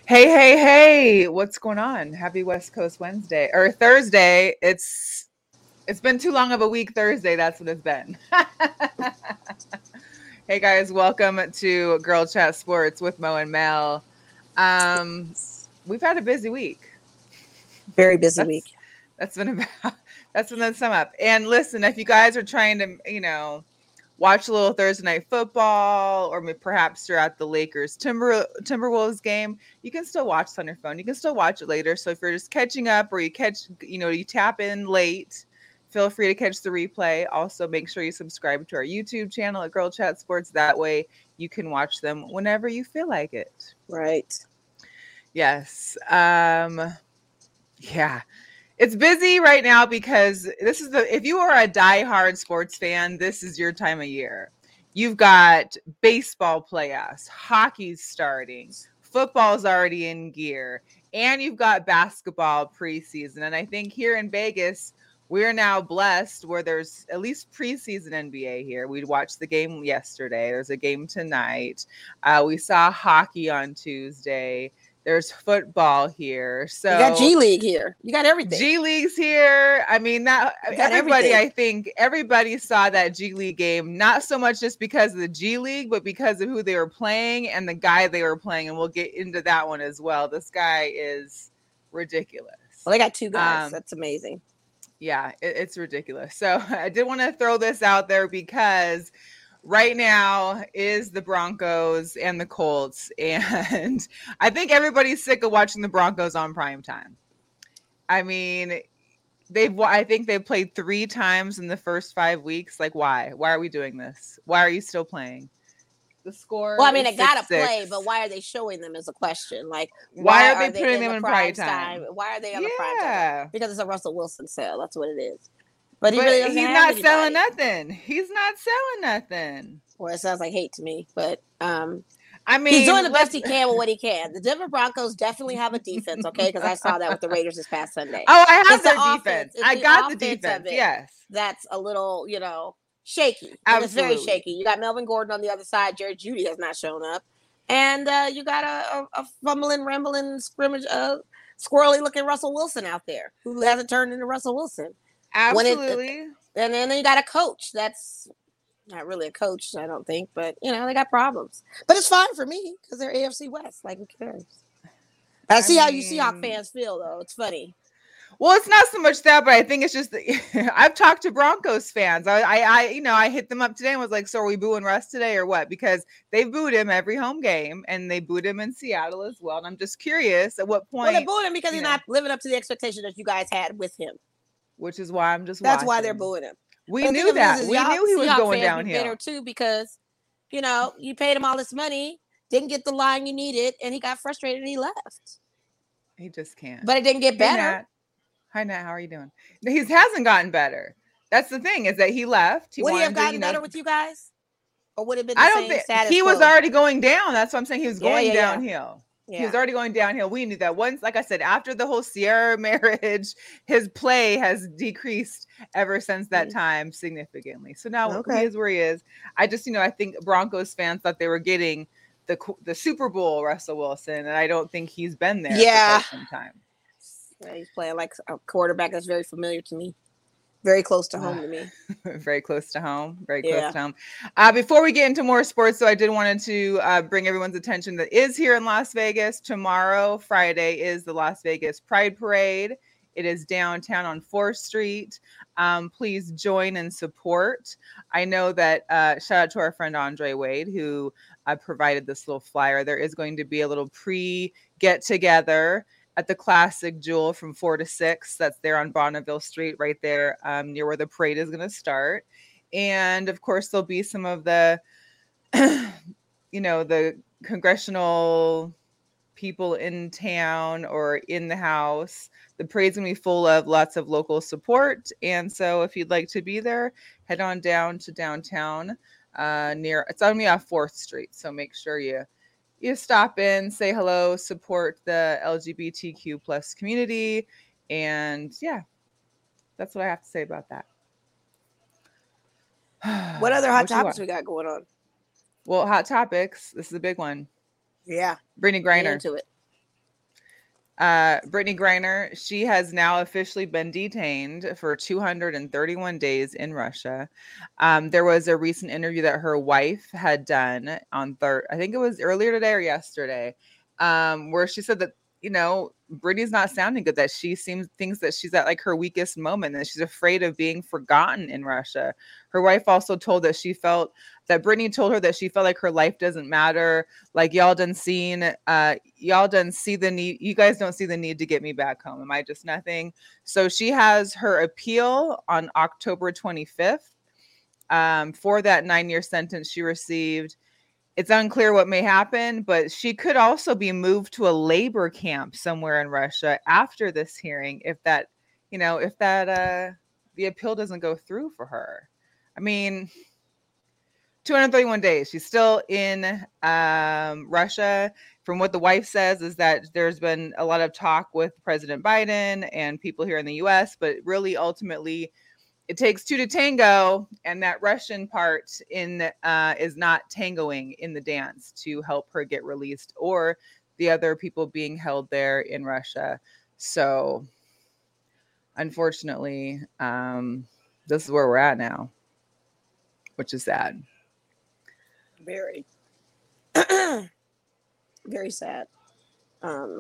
Hey, hey, hey, what's going on? Happy West Coast Wednesday or Thursday. It's been too long of a week Thursday, that's what it's been. Hey guys, welcome to Girl Chat Sports with Mo and Mel. We've had a busy week. Very busy That's week. that's been about that's been the sum up. And listen, if you guys are trying to, watch a little Thursday night football, or perhaps you're at the Lakers Timberwolves game, you can still watch this on your phone. You can still watch it later. So if you're just catching up, or you tap in late, feel free to catch the replay. Also, make sure you subscribe to our YouTube channel at Girl Chat Sports. That way, you can watch them whenever you feel like it. Right. Yes. Yeah. It's busy right now because if you are a diehard sports fan, this is your time of year. You've got baseball playoffs, hockey's starting, football's already in gear, and you've got basketball preseason. And I think here in Vegas, we're now blessed where there's at least preseason NBA here. We watched the game yesterday. There's a game tonight. We saw hockey on Tuesday. There's football here. You got So G League here. You got everything. G League's here. I mean, that everybody, everything. I think everybody saw that G League game, not so much just because of the G League, but because of who they were playing and the guy they were playing. And we'll get into that one as well. This guy is ridiculous. Well, they got two guys. That's amazing. Yeah, it's ridiculous. So I did want to throw this out there because right now is the Broncos and the Colts. And I think everybody's sick of watching the Broncos on prime time. I mean, I think they've played 3 times in the first 5 weeks. Like, why? Why are we doing this? Why are you still playing? The score. Well, I mean, they gotta play, but why are they showing them is a question. Like, why are they putting them in prime time? Why are they on the prime time? Because it's a Russell Wilson sale. That's what it is. But he's not selling nothing. He's not selling nothing. Well, it sounds like hate to me, but I mean, he's doing the best he can with what he can. The Denver Broncos definitely have a defense, okay? Because I saw that with the Raiders this past Sunday. Oh, I have the defense. I got the defense. Yes, that's a little, shaky. It's very shaky. You got Melvin Gordon on the other side. Jerry Jeudy has not shown up, and you got a fumbling, rambling, scrimmage, squirrely looking Russell Wilson out there who hasn't turned into Russell Wilson. Absolutely. And then you got a coach that's not really a coach, I don't think, but they got problems. But it's fine for me because they're AFC West. Like, who cares? I see how you Seahawks fans feel, though. It's funny. Well, it's not so much that, but I think it's just I've talked to Broncos fans. I hit them up today and was like, "So are we booing Russ today or what?" Because they booed him every home game, and they booed him in Seattle as well. And I'm just curious at what point. Well, they booed him because he's not living up to the expectation that you guys had with him. Which is why I'm just. That's watching. why they're booing him. We knew that. We knew he was going downhill. Bitter too because, you paid him all this money, didn't get the line you needed, and he got frustrated and he left. He just can't. But it didn't get better. Hi, Nat. How are you doing? He hasn't gotten better. That's the thing, is that he left. Would he have gotten better with you guys? Or would it have been the same status? He was already going down. That's what I'm saying. He was going downhill. Yeah. He was already going downhill. We knew that. Once, like I said, after the whole Sierra marriage, his play has decreased ever since that time significantly. So now he is where he is. I just, I think Broncos fans thought they were getting the Super Bowl Russell Wilson, and I don't think he's been there for quite some time. Yeah, he's playing like a quarterback that's very familiar to me. Very close to home to me. Very close to home. Very close to home. Before we get into more sports, though, I did wanted to bring everyone's attention that is here in Las Vegas. Tomorrow, Friday, is the Las Vegas Pride Parade. It is downtown on 4th Street. Please join and support. I know that, shout out to our friend Andre Wade, who provided this little flyer. There is going to be a little pre-get-together at the Classic Jewel from 4 to 6. That's there on Bonneville Street, right there near where the parade is going to start. And of course, there'll be some of the, the congressional people in town or in the house. The parade's going to be full of lots of local support. And so if you'd like to be there, head on down to downtown it's on me off 4th Street. So make sure you stop in, say hello, support the LGBTQ plus community. And that's what I have to say about that. What other hot topics we got going on? Well, hot topics. This is a big one. Yeah. Brittany Griner. Into it. Brittany Griner, she has now officially been detained for 231 days in Russia. There was a recent interview that her wife had done on I think it was earlier today or yesterday, where she said that, Brittany's not sounding good, that she thinks that she's at like her weakest moment, and that she's afraid of being forgotten in Russia. Her wife also told that Brittany told her that she felt like her life doesn't matter. Like, y'all done see the need. You guys don't see the need to get me back home. Am I just nothing? So she has her appeal on October 25th for that 9-year sentence she received. It's unclear what may happen, but she could also be moved to a labor camp somewhere in Russia after this hearing if the appeal doesn't go through for her. I mean, 231 days. She's still in Russia. From what the wife says is that there's been a lot of talk with President Biden and people here in the US, but really ultimately it takes two to tango, and that Russian part is not tangoing in the dance to help her get released, or the other people being held there in Russia. So, unfortunately, this is where we're at now, which is sad. Very, very sad. I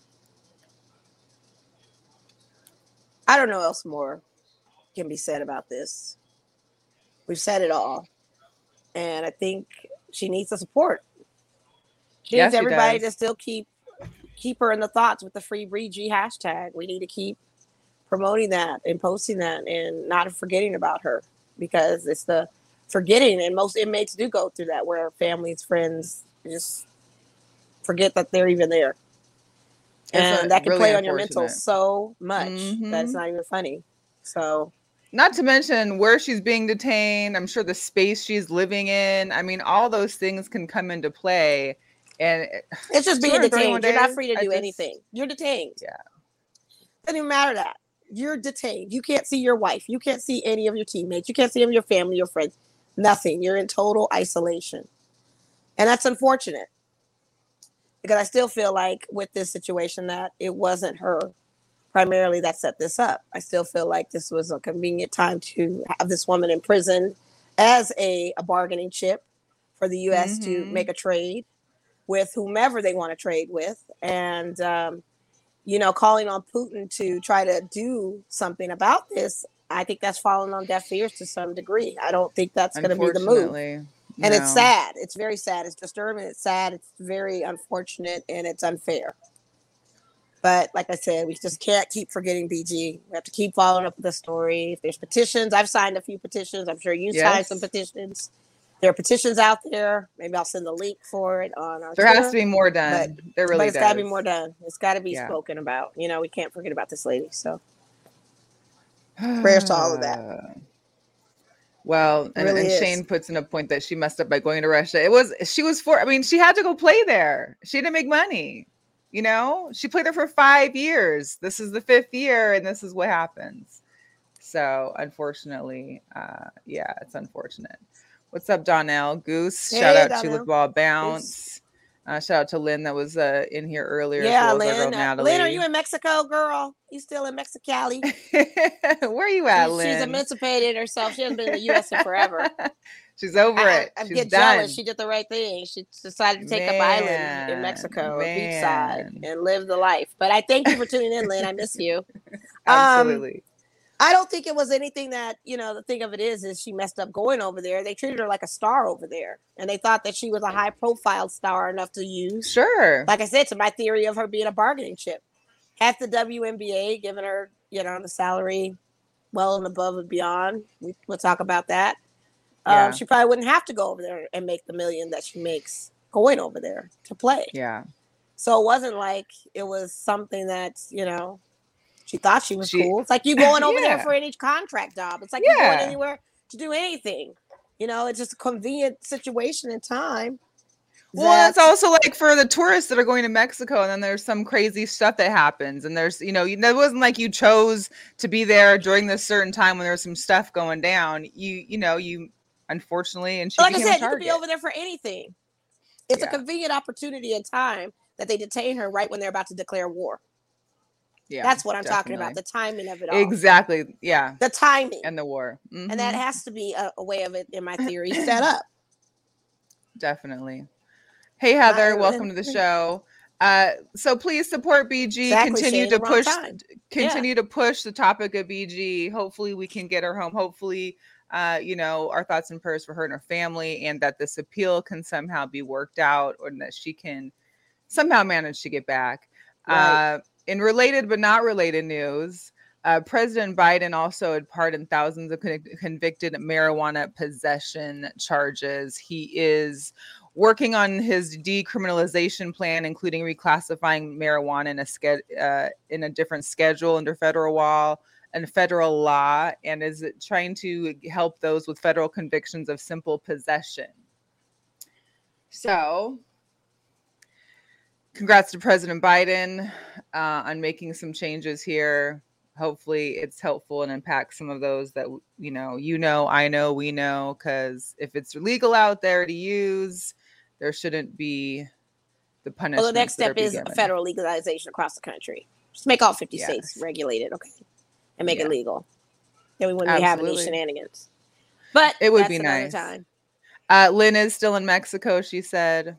don't know else more can be said about this. We've said it all, and I think she needs the support. She needs everybody to still keep her in the thoughts with the Free BG hashtag. We need to keep promoting that and posting that and not forgetting about her, because it's the forgetting, and most inmates do go through that, where families, friends just forget that they're even there, and that can really play on your mental so much that it's not even funny. So, not to mention where she's being detained, I'm sure the space she's living in. I mean, all those things can come into play. And it's just being detained. You're not free to do anything. You're detained. Yeah. Doesn't even matter that. You're detained. You can't see your wife. You can't see any of your teammates. You can't see any of your family, your friends. Nothing. You're in total isolation. And that's unfortunate, because I still feel like with this situation that it wasn't her primarily that set this up. I still feel like this was a convenient time to have this woman imprisoned as a bargaining chip for the U.S. to make a trade with whomever they want to trade with. And, calling on Putin to try to do something about this, I think that's fallen on deaf ears to some degree. I don't think that's going to be the move. And it's sad. It's very sad. It's disturbing. It's sad. It's very unfortunate, and it's unfair. But like I said, we just can't keep forgetting BG. We have to keep following up with the story. If there's petitions, I've signed a few petitions. I'm sure you signed some petitions. There are petitions out there. Maybe I'll send the link for it on our Twitter. Has to be more done. But it's got to be more done. It's got to be spoken about. We can't forget about this lady. So prayers to all of that. Well, and Shane puts in a point that she messed up by going to Russia. She had to go play there. She had to make money. She played there for 5 years. This is the 5th year, and this is what happens. So, unfortunately, it's unfortunate. What's up, Donnell? Goose. Hey, shout out to Ball Bounce. Shout out to Lynn that was in here earlier. Yeah, Lynn. Lynn, are you in Mexico, girl? You still in Mexicali? Where are you at, Lynn? She's emancipated herself. She hasn't been in the U.S. in forever. She's over it. I get jealous. She did the right thing. She decided to take up island in Mexico, beachside, and live the life. But I thank you for tuning in, Lynn. I miss you. Absolutely. I don't think it was anything that, the thing of it is she messed up going over there. They treated her like a star over there, and they thought that she was a high profile star enough to use. Sure. Like I said, to my theory of her being a bargaining chip. Had the WNBA given her, the salary well and above and beyond, we'll talk about that. Yeah. She probably wouldn't have to go over there and make the $1 million that she makes going over there to play. Yeah. So it wasn't like it was something that, she thought she was cool. It's like you going over there for any contract job. It's like you going anywhere to do anything. It's just a convenient situation and time. Well, it's also like for the tourists that are going to Mexico, and then there's some crazy stuff that happens. And there's, it wasn't like you chose to be there during this certain time when there's some stuff going down. You unfortunately, and she like I said, you could be over there for anything. It's a convenient opportunity and time that they detain her right when they're about to declare war. Yeah, that's what I'm talking about. The timing of it all. Exactly. Yeah. The timing and the war, and that has to be a way of it in my theory set up. Definitely. Hey Heather, welcome to the show. So please support BG. Exactly, continue to push. To push the topic of BG. Hopefully, we can get her home. Hopefully, our thoughts and prayers for her and her family, and that this appeal can somehow be worked out, or that she can somehow manage to get back. Right. In related but not related news, President Biden also had pardoned thousands of convicted marijuana possession charges. He is working on his decriminalization plan, including reclassifying marijuana in a different schedule under federal law, and is trying to help those with federal convictions of simple possession. So, congrats to President Biden on making some changes here. Hopefully it's helpful and impacts some of those that, I know, we know, because if it's legal out there to use, there shouldn't be the punishment. Well, the next step is federal legalization across the country. Just make all 50 states regulated, okay, and make it legal. Then we wouldn't be having these shenanigans. But it would be nice. Time. Lynn is still in Mexico, she said.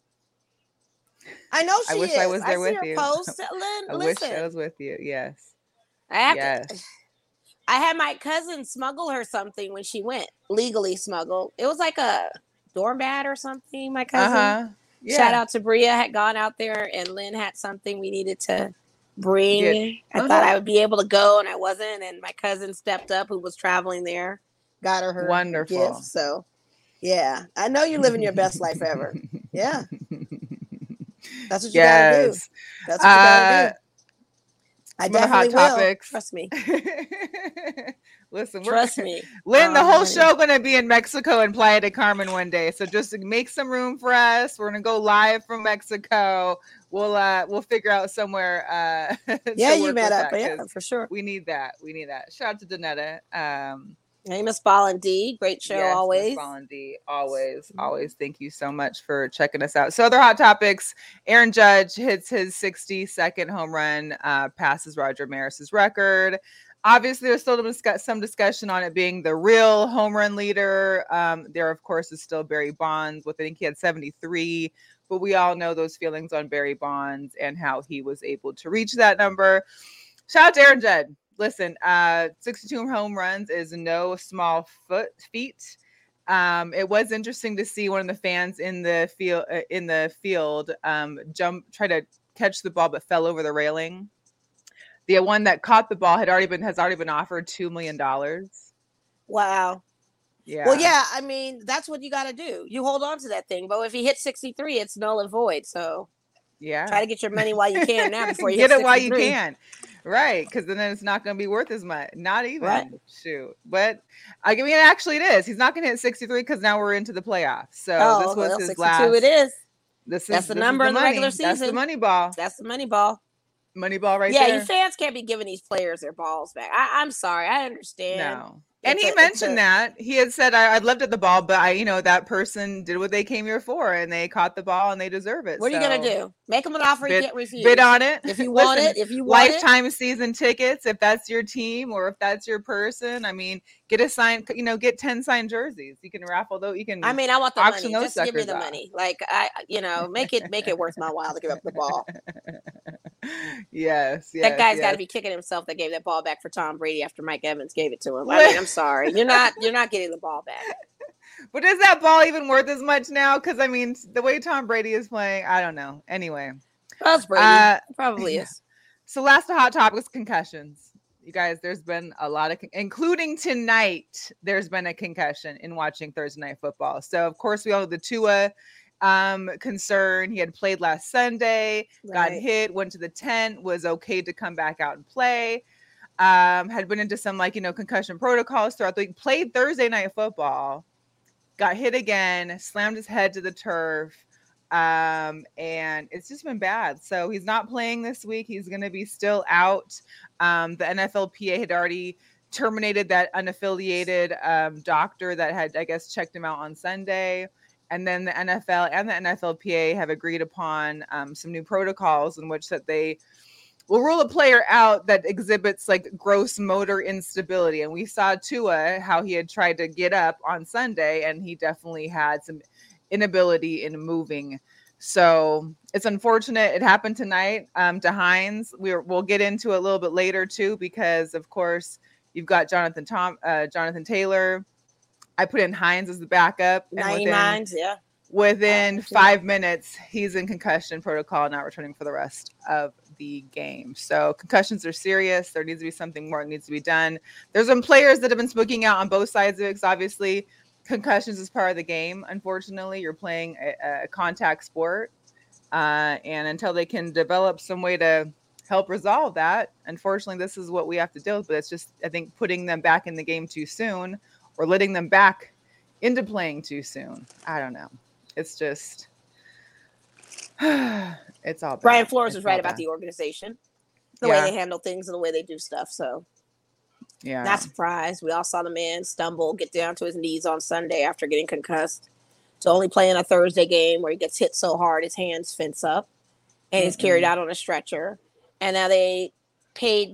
I know she is. I wish I was there with you. Post. Lynn, I wish I was with you. Yes. I had my cousin smuggle her something when she went. Legally smuggled. It was like a doormat or something. My cousin. Yeah. Shout out to Bria, had gone out there, and Lynn had something we needed to bring. I thought I would be able to go, and I wasn't. And my cousin stepped up, who was traveling there, got her wonderful gift. So, yeah, I know you're living your best life ever. Yeah, that's what you gotta do. That's what you gotta do. I definitely will. Trust me. Listen, trust me, Lynn. The whole show gonna be in Mexico and Playa del Carmen one day. So just make some room for us. We're gonna go live from Mexico. We'll figure out somewhere. Yeah, you met up. Yeah, for sure. We need that. Shout out to Donetta. Hey, Miss Ballin-D. Great show, always. Miss Ballin-D, always. Thank you so much for checking us out. So other hot topics. Aaron Judge hits his 62nd home run, passes Roger Maris's record. Obviously, there's still some discussion on it being the real home run leader. There, of course, is still Barry Bonds. I think he had 73. But we all know those feelings on Barry Bonds and how he was able to reach that number. Shout out to Aaron Judge. Listen, 62 home runs is no small feat. It was interesting to see one of the fans in the field try to catch the ball, but fell over the railing. The one that caught the ball has already been offered $2 million. Wow. Yeah. Well, yeah. I mean, that's what you got to do. You hold on to that thing, but if he hits 63, it's null and void. So yeah, try to get your money while you can now before you get hit it 63. while you can. Right, because then it's not going to be worth as much. Not even. Right. Shoot. But I mean, actually, it is. He's not going to hit 63 because now we're into the playoffs. So this was his 62 last. It is. That's the number in the regular season. That's the money ball. That's the money ball. Money ball right there. Yeah, you fans can't be giving these players their balls back. I'm sorry. I understand. No. And he mentioned that he had said, I'd loved at the ball, but that person did what they came here for, and they caught the ball and they deserve it. What are you going to do? Make them an offer you can't refuse. Bid on it. If you want it, lifetime season tickets, if that's your team or if that's your person. I mean, get a sign, get 10 signed jerseys. You can raffle those. You can. I mean, I want the money. Just give me the money. Like make it worth my while to give up the ball. Yes. That guy's got to be kicking himself that gave that ball back for Tom Brady after Mike Evans gave it to him. I mean, I'm sorry. You're not getting the ball back. But is that ball even worth as much now? Because I mean, the way Tom Brady is playing, I don't know. Anyway, that's Brady. Probably is. So last hot topic was concussions. You guys, there's been a lot of, including tonight, there's been a concussion in watching Thursday Night Football. So of course we all know the Tua concern. He had played last Sunday, got hit, went to the tent, was okay to come back out and play. Had been into some concussion protocols throughout the week, played Thursday Night Football, got hit again, slammed his head to the turf. And it's just been bad. So he's not playing this week. He's going to be still out. The NFLPA had already terminated that unaffiliated doctor that had, I guess, checked him out on Sunday. And then the NFL and the NFLPA have agreed upon some new protocols in which that they we'll rule a player out that exhibits like gross motor instability. And we saw Tua, how he had tried to get up on Sunday, and he definitely had some inability in moving. So it's unfortunate it happened tonight to Hines. We'll get into it a little bit later too, because of course you've got Jonathan Taylor. I put in Hines as the backup. Within 5 minutes, he's in concussion protocol, not returning for the rest of the game. So concussions are serious. There needs to be something more that needs to be done. There's some players that have been speaking out on both sides of it. Obviously, concussions is part of the game. Unfortunately, you're playing a contact sport. And until they can develop some way to help resolve that, unfortunately, this is what we have to deal with. But it's just, I think, putting them back in the game too soon or letting them back into playing too soon. I don't know. It's just, it's all bad. Brian Flores is right about the organization, the way they handle things and the way they do stuff. So, not surprised. We all saw the man stumble, get down to his knees on Sunday after getting concussed. To only play in a Thursday game where he gets hit so hard his hands fence up, and he's carried out on a stretcher. And now they paid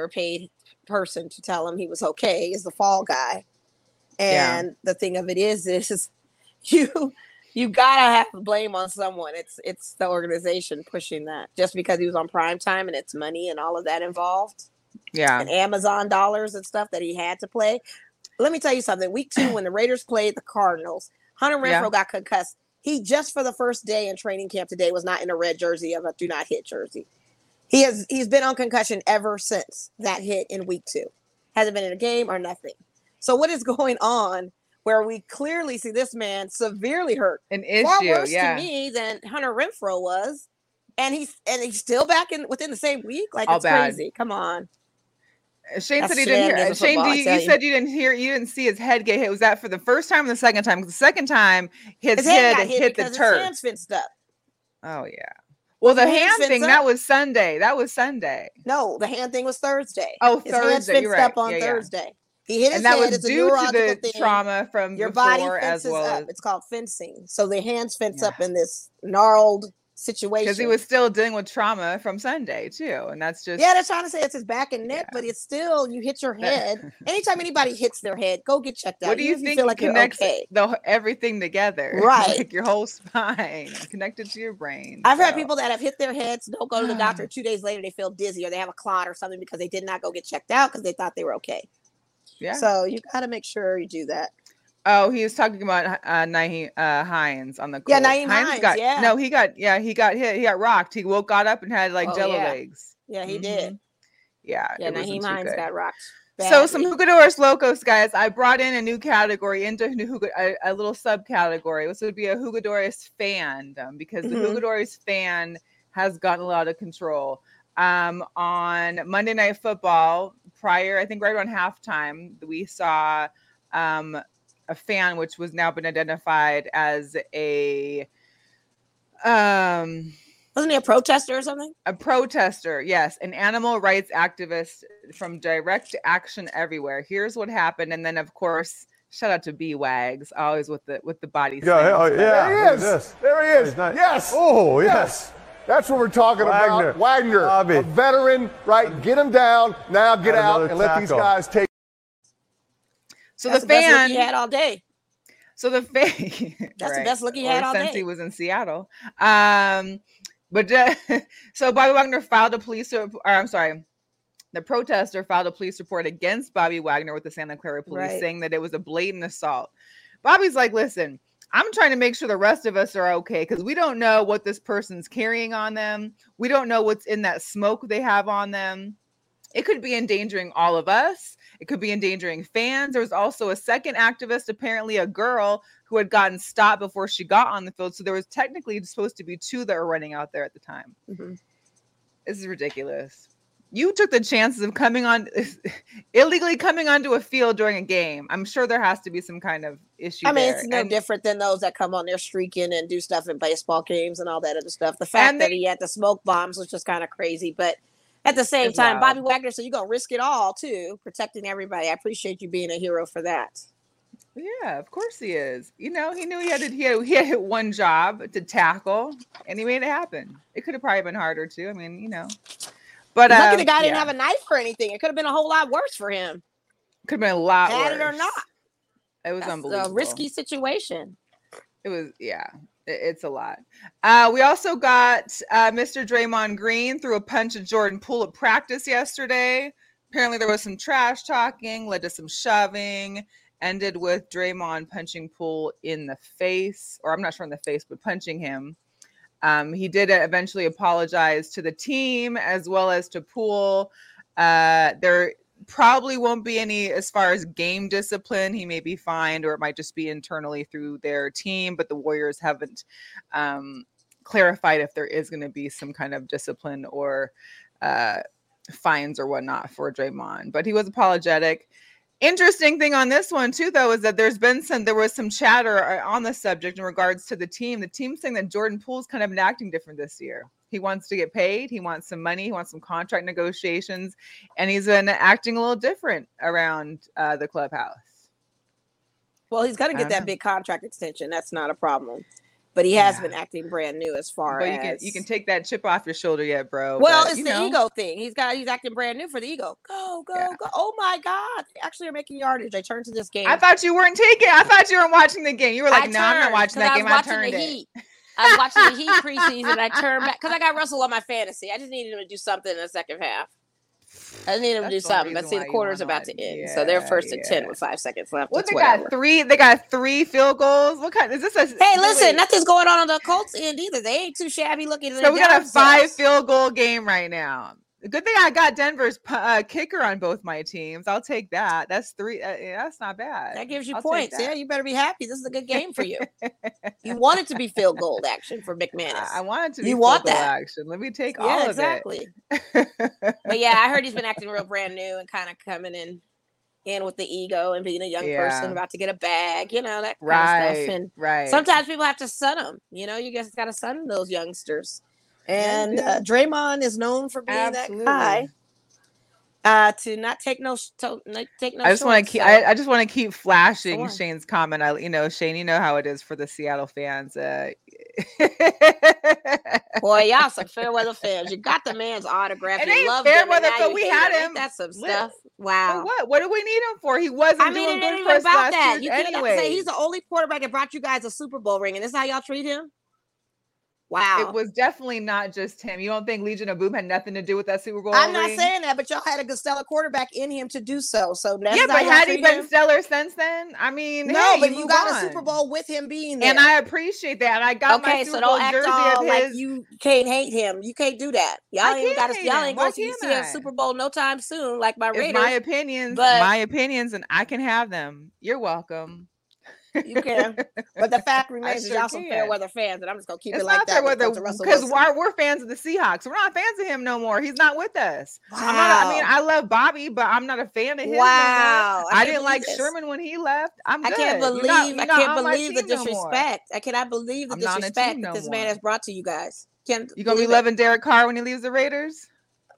person to tell him he was okay is the fall guy. And the thing of it is you gotta have to blame on someone. It's the organization pushing that just because he was on prime time and it's money and all of that involved. Yeah. And Amazon dollars and stuff that he had to play. Let me tell you something. Week 2, when the Raiders played the Cardinals, Hunter Renfrow got concussed. He just for the first day in training camp today was not in a red jersey of a do not hit jersey. He's been on concussion ever since that hit in week 2. Hasn't been in a game or nothing. So what is going on where we clearly see this man severely hurt? An issue, far worse to me than Hunter Renfrow was, and he's still back within the same week. Like, it's crazy. Come on. Shane said he didn't hear. Shane, you said you didn't see his head get hit. Was that for the first time or the second time? Because the second time his head hit the turf. His hands fenced up. Oh yeah. Well, the hand thing that was Sunday. No, the hand thing was Thursday. Oh, his Thursday. Hands fenced You're right. up on Thursday. He hit his and that head. was due to the trauma from your before, body fences as well up. as... It's called fencing. So the hands fence up in this gnarled situation. Because he was still dealing with trauma from Sunday too, and that's just they're trying to say it's his back and neck, but it's still you hit your head. Anytime anybody hits their head, go get checked out. What do you think? Feel like connects okay. Everything together, right? Like your whole spine connected to your brain. I've had people that have hit their heads, don't go to the doctor. 2 days later, they feel dizzy or they have a clot or something because they did not go get checked out because they thought they were okay. Yeah. So you got to make sure you do that. Oh, he was talking about Nyheim Hines on the Colts. Yeah, Nyheim Hines. No, he got hit. He got rocked. He got up and had like jello legs. Yeah, he did. Yeah, Nyheim Hines got rocked. Badly. So some Jugadores Locos, guys. I brought in a new category into a little subcategory. This would be a Jugadores fandom because the Jugadores fan has gotten a lot of control. On Monday Night Football, I think right around halftime, we saw a fan which was now been identified as a wasn't he a protester or something? A protester, yes, an animal rights activist from Direct Action Everywhere. Here's what happened, and then of course, shout out to B-Wags, always with the body. There he is. There he is. Yes. Oh, yes. That's what we're talking about. Wagner, a veteran, right? Get him down. Now get out and let these guys take. So the fan best look he had all day. So the fan. That's the best look he had all day since he was in Seattle. But so Bobby Wagner filed a police. The protester filed a police report against Bobby Wagner with the Santa Clara police, saying that it was a blatant assault. Bobby's like, listen. I'm trying to make sure the rest of us are okay because we don't know what this person's carrying on them. We don't know what's in that smoke they have on them. It could be endangering all of us. It could be endangering fans. There was also a second activist, apparently a girl, who had gotten stopped before she got on the field. So there was technically supposed to be 2 that were running out there at the time. This is ridiculous. You took the chances of illegally coming onto a field during a game. I'm sure there has to be some kind of issue. I mean, it's no different than those that come on there streaking and do stuff in baseball games and all that other stuff. The fact that he had the smoke bombs was just kind of crazy. But at the same time, Bobby Wagner said, you're going to risk it all, too, protecting everybody. I appreciate you being a hero for that. Yeah, of course he is. You know, he knew he had one job to tackle, and he made it happen. It could have probably been harder, too. I mean, you know. But lucky the guy didn't have a knife or anything. It could have been a whole lot worse for him. Could have been a lot worse. Had it or not. It was unbelievable. A risky situation. It was, it's a lot. We also got Mr. Draymond Green threw a punch at Jordan Poole at practice yesterday. Apparently there was some trash talking, led to some shoving, ended with Draymond punching Poole in the face, or I'm not sure in the face, but punching him. He did eventually apologize to the team as well as to Poole. There probably won't be any as far as game discipline. He may be fined, or it might just be internally through their team, but the Warriors haven't clarified if there is going to be some kind of discipline or fines or whatnot for Draymond. But he was apologetic. Interesting thing on this one too, though, is that there was some chatter on the subject in regards to the team. The team's saying that Jordan Poole's kind of been acting different this year. He wants to get paid. He wants some money. He wants some contract negotiations, and he's been acting a little different around the clubhouse. Well, he's going to get that big contract extension. That's not a problem. But he has been acting brand new as far as you can take that chip off your shoulder yet, bro. Well, it's the ego thing. He's acting brand new for the ego. Go. Oh my God. They actually are making yardage. I turned to this game. I thought you weren't watching the game. You were like, no, I'm not watching that game. I turned it. I was watching the Heat preseason. I turned back because I got Russell on my fantasy. I just needed him to do something in the second half. I just needed him to do something. But see, the quarter's about to end, so they're first and 10 with 5 seconds left. Well, they got three field goals. What kind is this? Hey, listen, nothing's going on the Colts end either. They ain't too shabby looking. So we got a 5 field goal game right now. Good thing I got Denver's kicker on both my teams. I'll take that. That's 3. That's not bad. That gives you points. Yeah, you better be happy. This is a good game for you. You want it to be field goal action for McManus. I want it to be field goal action. Let me take all of it. Exactly. But yeah, I heard he's been acting real brand new and kind of coming in with the ego and being a young person about to get a bag, that kind of stuff. And sometimes people have to sun them. You just got to sun those youngsters. And Draymond is known for being that guy. To not take no. I just want to keep flashing Shane's comment. Shane, you know how it is for the Seattle fans. Boy, y'all some fair weather fans. You got the man's autograph. It ain't fair weather, but we had him. That's some stuff. Wow. What do we need him for? He wasn't doing good for us last year. Anyway, say he's the only quarterback that brought you guys a Super Bowl ring, and this is how y'all treat him. Wow. It was definitely not just him. You don't think Legion of Boom had nothing to do with that Super Bowl I'm not saying that, but y'all had a stellar quarterback in him to do so. So but had he been stellar since then? I mean, but you got a Super Bowl with him being there. And I appreciate that. And I got my Super Bowl jersey of his. Like you can't hate him. You can't do that. Y'all ain't going to see a Super Bowl no time soon, like my Raiders. It's my opinions, and I can have them. You're welcome. You can, but the fact remains is y'all some fair weather fans, and I'm just gonna keep it like that. Because we're fans of the Seahawks. We're not fans of him no more. He's not with us. Wow. I love Bobby, but I'm not a fan of him. Wow, I didn't like Sherman when he left. I can't believe the disrespect. I cannot believe the disrespect that this man has brought to you guys. You gonna be loving Derek Carr when he leaves the Raiders?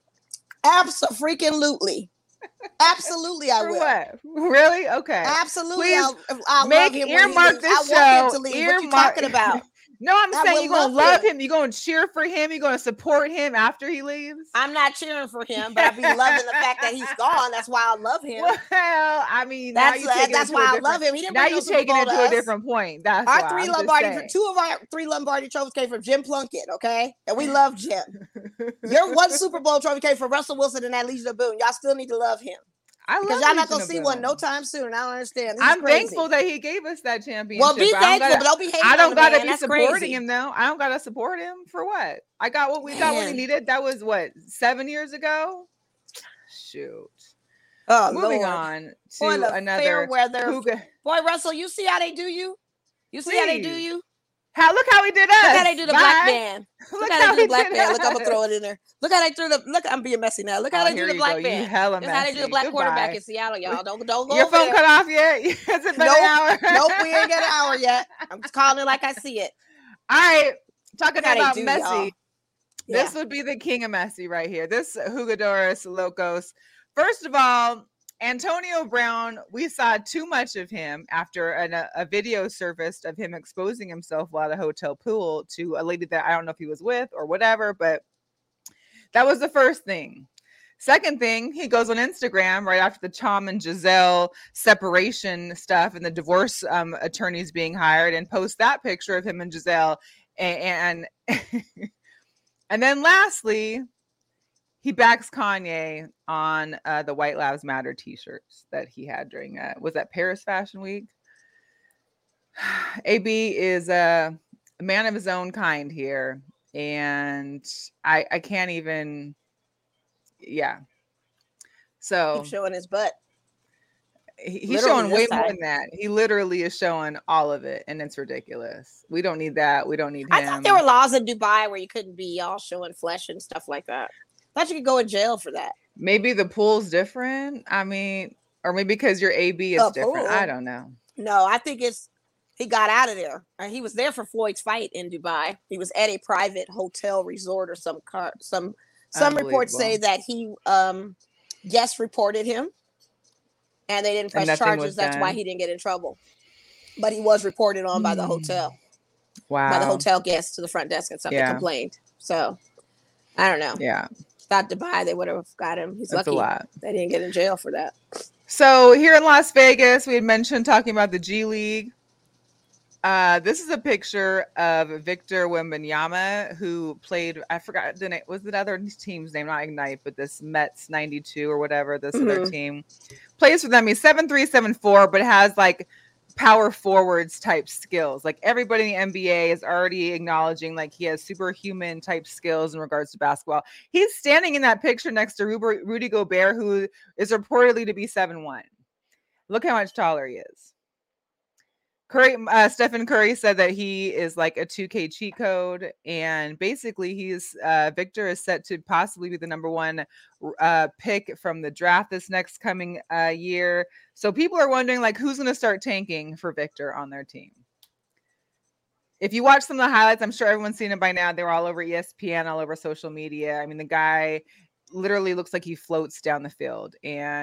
Absolutely. Absolutely, I will. What? Really? Okay. Absolutely, I'll love him. Earmark this show. I want him to leave. What you talking about? No, I'm saying you're gonna love him. You're gonna cheer for him. You're gonna support him after he leaves. I'm not cheering for him, but I'll be loving the fact that he's gone. That's why I love him. Well, I mean, that's why I love him. He didn't. Now you're taking it to a different point. That's our two of our 3 Lombardi trophies came from Jim Plunkett. Okay, and we love Jim. Your 1 Super Bowl trophy came from Russell Wilson and that Legion of Boom. Y'all still need to love him. Because y'all not gonna see one no time soon. I don't understand. I'm thankful that he gave us that championship. Well, be thankful, but don't be hating. I don't gotta be supporting him though. I don't gotta support him for what? I got what we got what he needed. That was 7 years ago. Shoot. Oh, moving on to another fair weather. Boy, Russell, you see how they do you? You see how they do you? Look how he did us. Look how they do the black man. Look how they do the black man. Look, I'm gonna throw it in there. Look how they threw the. Look, I'm being messy now. Look how they do the black man. Look how they do the black quarterback in Seattle, y'all. Don't go. Your phone cut off yet? Has it been an hour? Nope, we ain't got an hour yet. I'm just calling it like I see it. All right, talking about Messi. This would be the king of Messi right here. This Jugadores Locos. First of all, Antonio Brown, we saw too much of him after a video surfaced of him exposing himself while at a hotel pool to a lady that I don't know if he was with or whatever, but That was the first thing. Second thing, he goes on Instagram right after the Tom and Giselle separation stuff and the divorce attorneys being hired, and posts that picture of him and Giselle. And then lastly, he backs Kanye on the White Lives Matter t-shirts that he had during was that Paris Fashion Week. AB is a man of his own kind here, and I can't even. Yeah. So keep showing his butt. He's showing way more than that. He literally is showing all of it, and it's ridiculous. We don't need that. We don't need him. I thought there were laws in Dubai where you couldn't be all showing flesh and stuff like that. I thought you could go in jail for that. Maybe the pool's different. I mean, or maybe because your AB is different. I don't know. No, I think he got out of there. He was there for Floyd's fight in Dubai. He was at a private hotel resort or some reports say that he guest reported him and they didn't press charges. That's why he didn't get in trouble. But he was reported on by the hotel. Wow. By the hotel guests to the front desk and something complained. So I don't know. Yeah. Thought Dubai, they would have got him. He's lucky they didn't get in jail for that. So here in Las Vegas, we had mentioned talking about the G League. This is a picture of Victor Wembanyama, who played, I forgot the name, was the other team's name, not Ignite, but this Mets 92 or whatever, this other team. Plays for them. He's 7'3", 7'4", but has like power forwards type skills. Like everybody in the NBA is already acknowledging like he has superhuman type skills in regards to basketball. He's standing in that picture next to Rudy Gobert, who is reportedly to be 7'1". Look how much taller he is. Stephen Curry said that he is like a 2K cheat code, and basically Victor is set to possibly be the number one pick from the draft this next coming year. So people are wondering like who's going to start tanking for Victor on their team. If you watch some of the highlights, I'm sure everyone's seen it by now. They're all over ESPN, all over social media. I mean, the guy literally looks like he floats down the field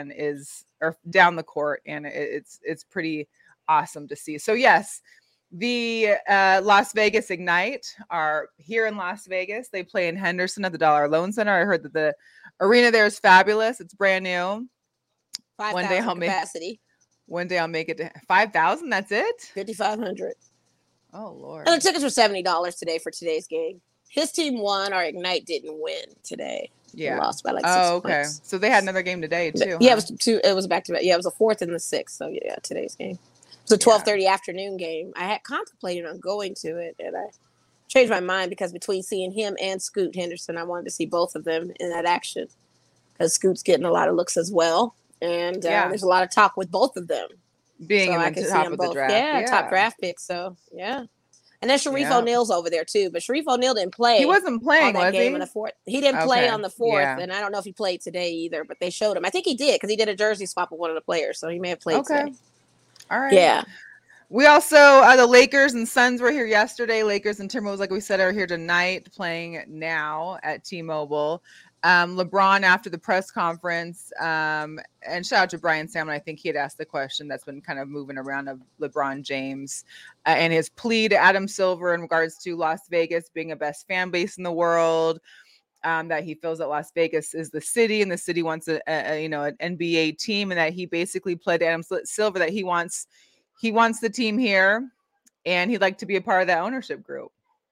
or down the court, and it's pretty awesome to see. So yes, the Las Vegas Ignite are here in Las Vegas. They play in Henderson at the Dollar Loan Center. I heard that the arena there is fabulous. It's brand new. 5,000 capacity. One day I'll make it to 5,000. That's it? 5,500. Oh Lord. And the tickets were $70 today for today's game. His team won. Our Ignite didn't win today. Yeah. They lost by like 6 okay. points. So they had another game today too. Yeah, it was two. It was back to back. Yeah, it was a 4th and the 6th. So yeah, today's game. It was a 12:30 afternoon game. I had contemplated on going to it, and I changed my mind because between seeing him and Scoot Henderson, I wanted to see both of them in that action because Scoot's getting a lot of looks as well, and there's a lot of talk with both of them being in the top of the draft. Yeah, top draft pick. So yeah, and then Sharif O'Neal's over there too, but Sharif O'Neal didn't play. He wasn't playing, on that was game he? In the 4th. He didn't play on the 4th, and I don't know if he played today either. But they showed him. I think he did because he did a jersey swap with one of the players, so he may have played today. All right. Yeah. We also, the Lakers and Suns were here yesterday. Lakers and Timberwolves, like we said, are here tonight, playing now at T-Mobile. LeBron, after the press conference, and shout out to Brian Salmon, I think he had asked the question that's been kind of moving around of LeBron James and his plea to Adam Silver in regards to Las Vegas being a best fan base in the world. That he feels that Las Vegas is the city, and the city wants an NBA team, and that he basically pled to Adam Silver that he wants the team here, and he'd like to be a part of that ownership group.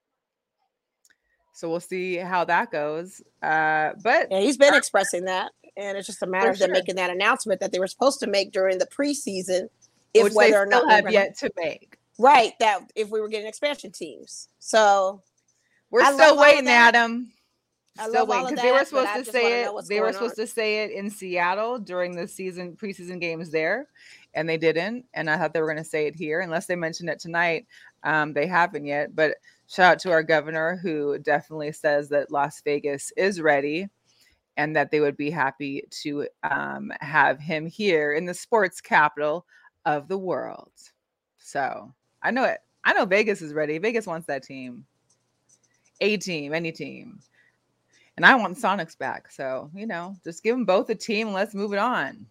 So we'll see how that goes. But he's been expressing that, and it's just a matter of them making that announcement that they were supposed to make during the preseason, which they still have yet to make. Right, that if we were getting expansion teams. So we're still waiting, Adam. Still waiting because they were supposed to say it. They were supposed to say it in Seattle during the preseason games there, and they didn't. And I thought they were going to say it here, unless they mentioned it tonight. They haven't yet. But shout out to our governor, who definitely says that Las Vegas is ready, and that they would be happy to have him here in the sports capital of the world. So I know it. I know Vegas is ready. Vegas wants that team. A team, any team. And I want Sonics back. So, just give them both a team and let's move it on.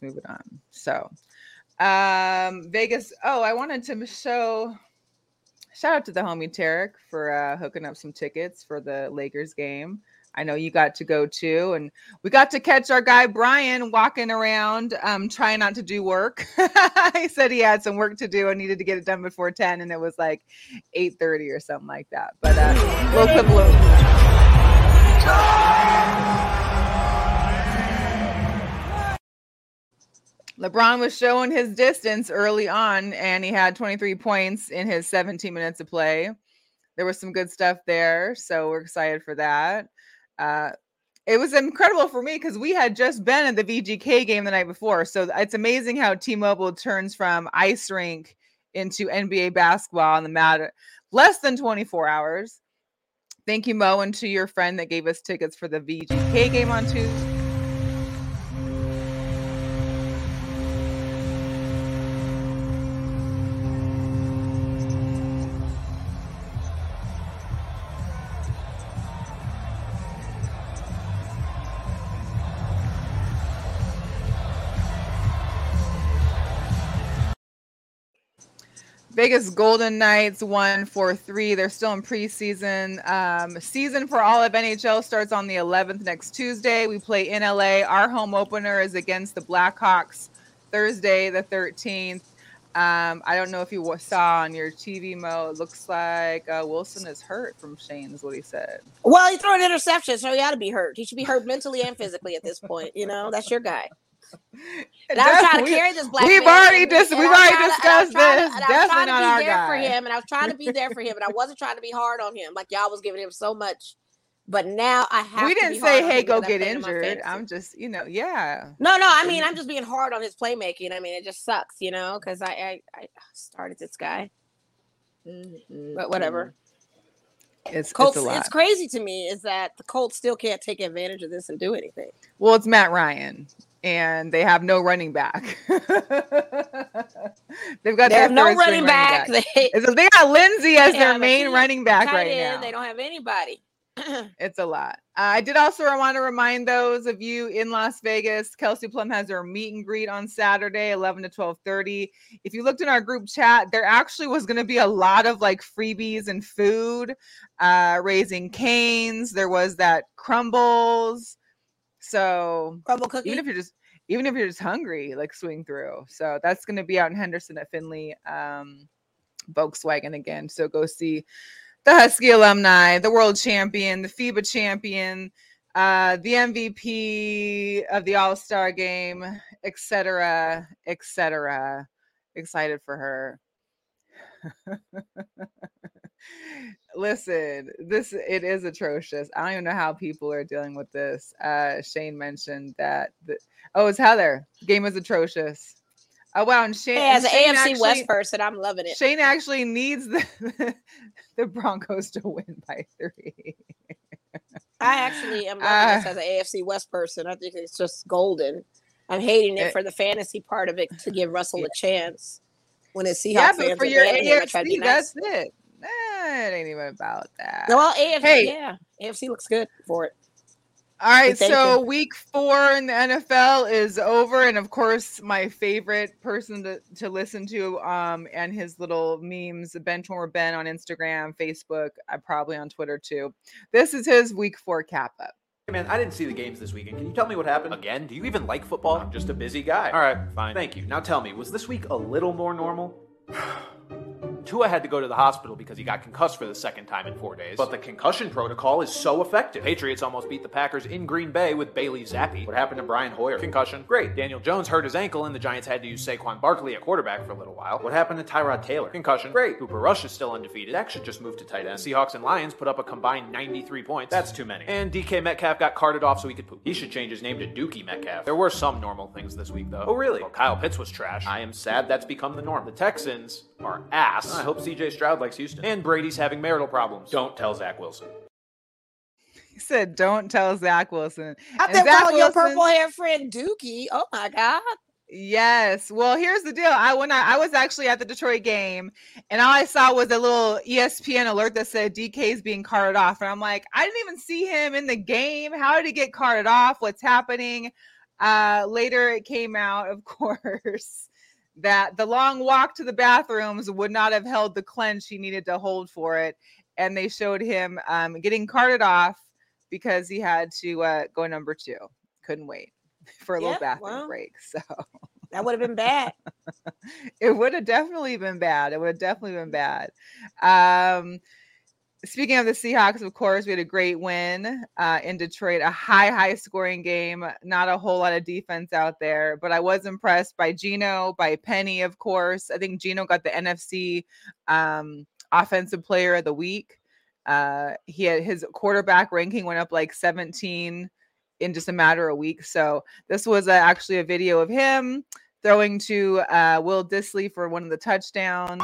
So, Vegas. Oh, I wanted to show Shout out to the homie Tarek for hooking up some tickets for the Lakers game. I know you got to go too. And we got to catch our guy Brian walking around, trying not to do work. He said he had some work to do and needed to get it done before 10, and it was like 8:30 or something like that. But little clip LeBron was showing his distance early on, and he had 23 points in his 17 minutes of play. There was some good stuff there, so we're excited for that. It was incredible for me because we had just been at the VGK game the night before. So it's amazing how T-Mobile turns from ice rink into NBA basketball on the mat less than 24 hours. Thank you, Mo, and to your friend that gave us tickets for the VGK game on Tuesday. Vegas Golden Knights won 4-3. They're still in preseason. Season for all of NHL starts on the 11th next Tuesday. We play in LA. Our home opener is against the Blackhawks Thursday the 13th. I don't know if you saw on your TV, Mo. It looks like Wilson is hurt from Shane, is what he said. Well, he threw an interception, so he ought to be hurt. He should be hurt mentally and physically at this point. You know, that's your guy. And I was trying to carry this black man. We've already discussed this. Definitely not our guy. And I was trying to be there for him, and I wasn't trying to be hard on him. Like y'all was giving him so much, but now I have. We didn't say, "Hey, go get injured." I'm just, yeah. No. I mean, I'm just being hard on his playmaking. I mean, it just sucks, because I started this guy. But whatever. It's Colts, a lot. It's crazy to me is that the Colts still can't take advantage of this and do anything. Well, it's Matt Ryan. And they have no running back. They have no running back. They got Lindsay as their main running back right now. They don't have anybody. It's a lot. I did also want to remind those of you in Las Vegas, Kelsey Plum has her meet and greet on Saturday, 11 to 12:30. If you looked in our group chat, there actually was going to be a lot of like freebies and food, Raising Cane's. There was that Crumbles. So Crumble cookie. Even if you're just hungry, like swing through. So that's going to be out in Henderson at Finley Volkswagen again. So go see the Husky alumni, the world champion, the FIBA champion, the MVP of the All-Star game, etc., etc. Excited for her. Listen, it is atrocious. I don't even know how people are dealing with this. Shane mentioned that. It's Heather. Game is atrocious. Oh wow! And Shane, as an AFC West person, I'm loving it. Shane actually needs the Broncos to win by 3. I actually am loving this as an AFC West person. I think it's just golden. I'm hating it for the fantasy part of it to give Russell a chance when it's Seahawks. But for your AFC, that's it. It ain't even about that. Well, AFC, AFC looks good for it. All right, so week 4 in the NFL is over, and of course, my favorite person to listen to, and his little memes, Benchwarmer Ben on Instagram, Facebook, probably on Twitter too. This is his week 4 cap up. Hey man, I didn't see the games this weekend. Can you tell me what happened? Again? Do you even like football? I'm just a busy guy. All right, fine. Thank you. Now tell me, was this week a little more normal? Tua had to go to the hospital because he got concussed for the second time in 4 days. But the concussion protocol is so effective. Patriots almost beat the Packers in Green Bay with Bailey Zappi. What happened to Brian Hoyer? Concussion. Great. Daniel Jones hurt his ankle and the Giants had to use Saquon Barkley at quarterback for a little while. What happened to Tyrod Taylor? Concussion. Great. Cooper Rush is still undefeated. Dak should just move to tight end. Seahawks and Lions put up a combined 93 points. That's too many. And DK Metcalf got carted off so he could poop. He should change his name to Dookie Metcalf. There were some normal things this week though. Oh really? Well, Kyle Pitts was trash. I am sad that's become the norm. The Texans are ass. I hope CJ Stroud likes Houston. And Brady's having marital problems. Don't tell Zach Wilson. He said, don't tell Zach Wilson. I've been calling your purple hair friend Dookie. Oh my God. Yes. Well, here's the deal. I was actually at the Detroit game, and all I saw was a little ESPN alert that said DK's being carted off. And I'm like, I didn't even see him in the game. How did he get carted off? What's happening? Later it came out, of course, that the long walk to the bathrooms would not have held the clench he needed to hold for it. And they showed him getting carted off because he had to go number 2. Couldn't wait for a little bathroom break. So that would have been bad. It would have definitely been bad. Speaking of the Seahawks, of course, we had a great win in Detroit, a high scoring game. Not a whole lot of defense out there, but I was impressed by Geno, by Penny, of course. I think Geno got the NFC Offensive Player of the Week. He had his quarterback ranking went up like 17 in just a matter of weeks. So this was actually a video of him throwing to Will Dissly for one of the touchdowns.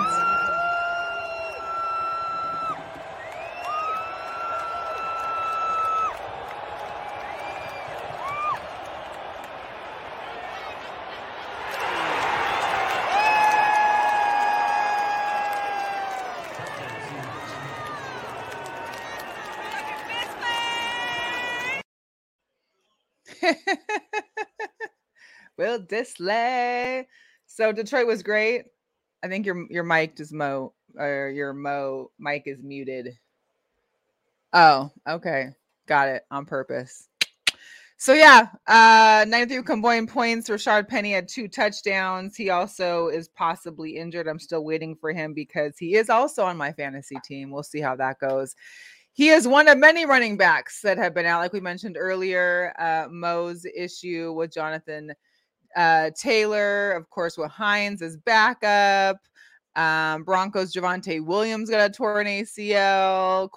Will Dissly. So Detroit was great. I think your mic is mic is muted. Oh, okay. Got it on purpose. So yeah, 93 combined points. Rashard Penny had 2 touchdowns. He also is possibly injured. I'm still waiting for him because he is also on my fantasy team. We'll see how that goes. He is one of many running backs that have been out. Like we mentioned earlier, Mo's issue with Jonathan Taylor, of course, with Hines as backup. Broncos Javonte Williams got a torn ACL.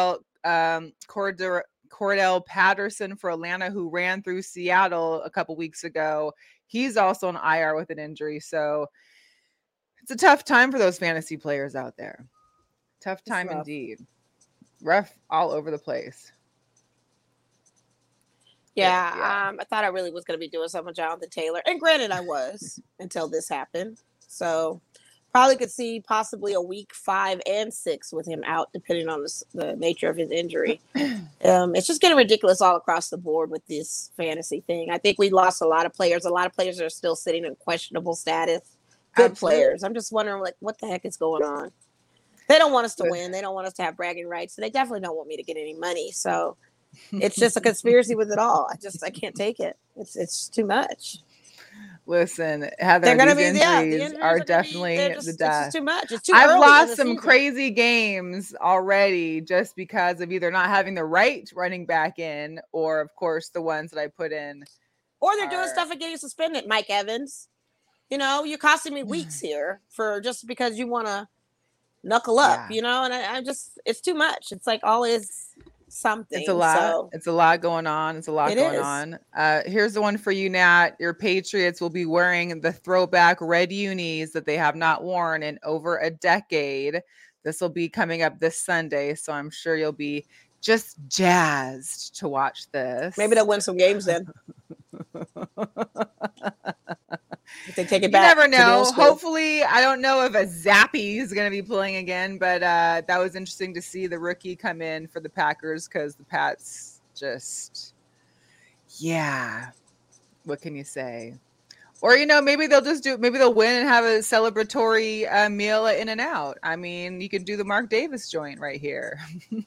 Cordell Patterson for Atlanta, who ran through Seattle a couple weeks ago. He's also on IR with an injury. So it's a tough time for those fantasy players out there. Tough time indeed. Rough all over the place. Yeah. I thought I really was going to be doing something with Jonathan Taylor. And granted, I was until this happened. So probably could see possibly a week 5 and 6 with him out, depending on the nature of his injury. It's just getting ridiculous all across the board with this fantasy thing. I think we lost a lot of players. A lot of players are still sitting in questionable status. Good players. I'm just wondering, like, what the heck is going on? They don't want us to win. They don't want us to have bragging rights. And they definitely don't want me to get any money. So it's just a conspiracy with it all. I can't take it. It's too much. Listen, Heather, these injuries are definitely the death. It's too much. It's too I've lost some crazy games already just because of either not having the right running back in, or of course the ones that I put in. Or they're doing stuff and getting suspended. Mike Evans, you're costing me weeks here for just because you want to knuckle up, and I'm just, it's too much. It's like always something. It's a lot. So it's a lot going on. Here's the one for you, Nat. Your Patriots will be wearing the throwback red unis that they have not worn in over a decade. This will be coming up this Sunday, so I'm sure you'll be just jazzed to watch this. Maybe they'll win some games then. If they take it back. You never know. Hopefully, I don't know if a Zappy is going to be playing again, but that was interesting to see the rookie come in for the Packers because the Pats just, what can you say? Or, maybe they'll win and have a celebratory meal at In-N-Out. I mean, you could do the Mark Davis joint right here.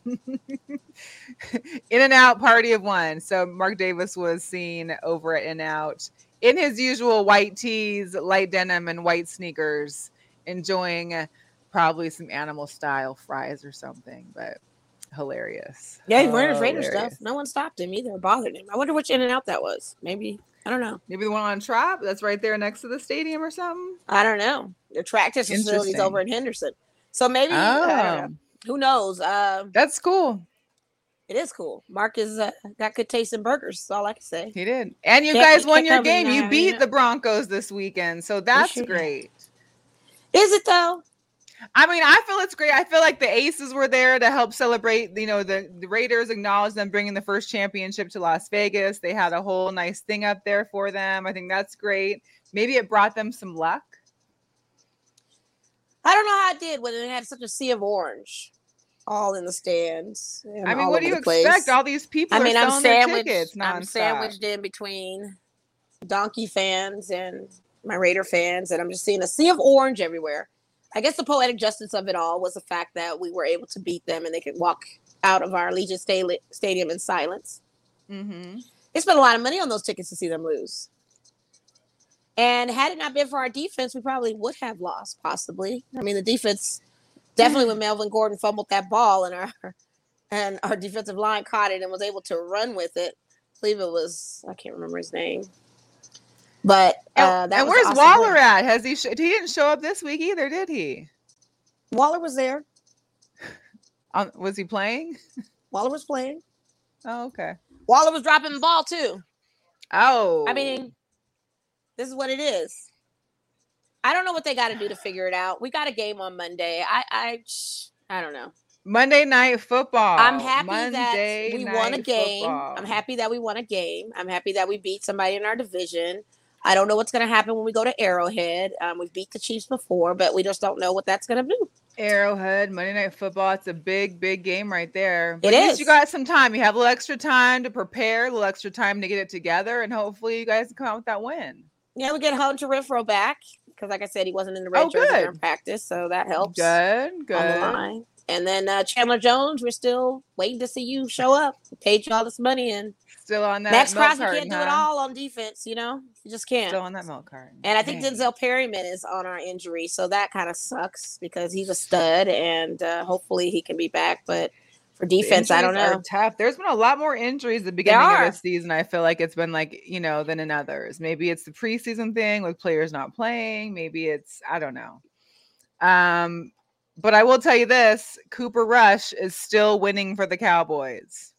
In-N-Out party of one. So Mark Davis was seen over at In-N-Out in his usual white tees, light denim, and white sneakers, enjoying probably some animal style fries or something, but hilarious. Yeah, he's wearing his Raider stuff. No one stopped him either or bothered him. I wonder which In-N-Out that was. Maybe, I don't know. Maybe the one on Trop that's right there next to the stadium or something? I don't know. Their practice facilities over in Henderson. So maybe, I don't know. Who knows? That's cool. It is cool. Mark is got good taste in burgers. That's all I can say. He did. And you guys won your game. You beat the Broncos this weekend. So that's great. Is it though? I mean, I feel it's great. I feel like the Aces were there to help celebrate. The Raiders acknowledged them bringing the first championship to Las Vegas. They had a whole nice thing up there for them. I think that's great. Maybe it brought them some luck. I don't know how it did when it had such a sea of orange. All in the stands. I mean, what do you expect? All these people are selling their tickets nonstop. I'm sandwiched in between Donkey fans and my Raider fans, and I'm just seeing a sea of orange everywhere. I guess the poetic justice of it all was the fact that we were able to beat them and they could walk out of our Allegiant Stadium in silence. Mm-hmm. They spent a lot of money on those tickets to see them lose. And had it not been for our defense, we probably would have lost, possibly. I mean, the defense, definitely when Melvin Gordon fumbled that ball and our defensive line caught it and was able to run with it. I believe it was, I can't remember his name. But and where's awesome Waller win. At? He didn't show up this week either, did he? Waller was there. Was he playing? Waller was playing. Oh, okay. Waller was dropping the ball too. Oh. I mean, this is what it is. I don't know what they got to do to figure it out. We got a game on Monday. I don't know. Monday Night Football. I'm happy that we won a game. Football. I'm happy that we won a game. I'm happy that we beat somebody in our division. I don't know what's going to happen when we go to Arrowhead. We've beat the Chiefs before, but we just don't know what that's going to do. Arrowhead, Monday Night Football. It's a big, big game right there. It is. You got some time. You have a little extra time to prepare, a little extra time to get it together, and hopefully you guys can come out with that win. Yeah, we get Hunter Renfrow back because, like I said, he wasn't in the red jersey during practice, so that helps. Good. On the line. And then Chandler Jones, we're still waiting to see you show up. We paid you all this money, and still on that. Max Crosby can't do it all on defense. You just can't. Still on that milk carton. And I think Denzel Perryman is on our injury, so that kind of sucks because he's a stud, and hopefully he can be back. But for defense, I don't know. Tough. There's been a lot more injuries at the beginning of the season. I feel like it's been than in others. Maybe it's the preseason thing with players not playing. Maybe it's I don't know. But I will tell you this: Cooper Rush is still winning for the Cowboys.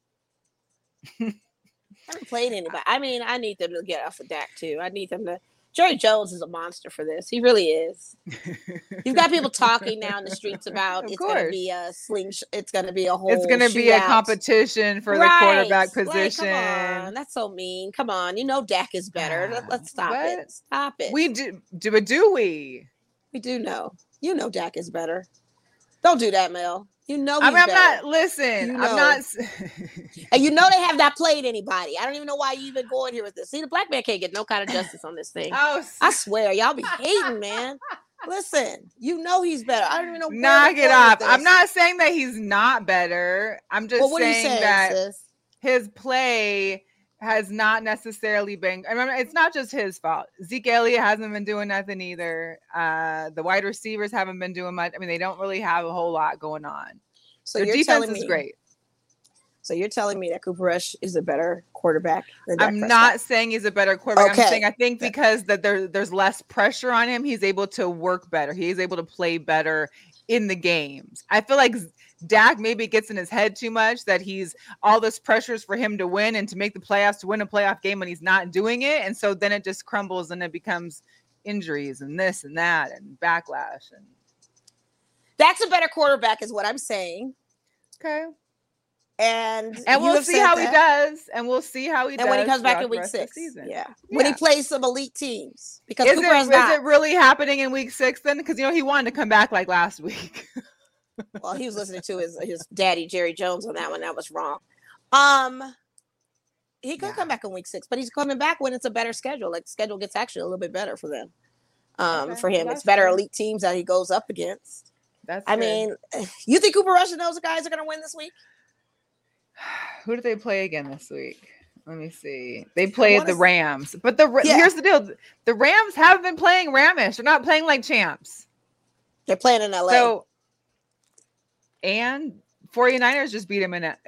I haven't played anybody. I mean, I need them to get off of Dak too. I need them to. Jerry Jones is a monster for this. He really is. You've got people talking now in the streets about it's going to be a slingshot. It's going to be a whole. It's going to be a competition for the quarterback position. Come on, that's so mean. Come on, Dak is better. Let's stop it. Stop it. We do we? We do know. Dak is better. Don't do that, Mel. I'm not. Listen, I'm not. And they have not played anybody. I don't even know why you even going here with this. See, the black man can't get no kind of justice on this thing. I swear, y'all be hating, man. Listen, he's better. I don't even know. Knock it off. I'm not saying that he's not better. I'm just saying that his play has not necessarily been. I mean, it's not just his fault. Zeke Elliott hasn't been doing nothing either. The wide receivers haven't been doing much. I mean, they don't really have a whole lot going on. So their defense is great. So you're telling me that Cooper Rush is a better quarterback than Dak Prescott? Not saying he's a better quarterback. Okay. I'm saying I think because that there's less pressure on him, he's able to work better. He's able to play better in the games. I feel like Dak maybe gets in his head too much that he's all this pressures for him to win and to make the playoffs, to win a playoff game when he's not doing it. And so then it just crumbles and it becomes injuries and this and that and backlash. And that's a better quarterback is what I'm saying. Okay. And we'll see how he does. And we'll see how he does. And when he comes back in week 6. Yeah. When he plays some elite teams. Because is it really happening in week 6 then? Because he wanted to come back like last week. Well, he was listening to his daddy, Jerry Jones, on that one. That was wrong. He could come back in week 6, but he's coming back when it's a better schedule. Like, the schedule gets actually a little bit better for them. For him, it's better elite teams that he goes up against. I mean, you think Cooper Rush and those guys are going to win this week? Who do they play again this week? Let me see. They played the Rams. But here's the deal. The Rams haven't been playing Ramish. They're not playing like champs. They're playing in LA. So, and 49ers just beat them in it.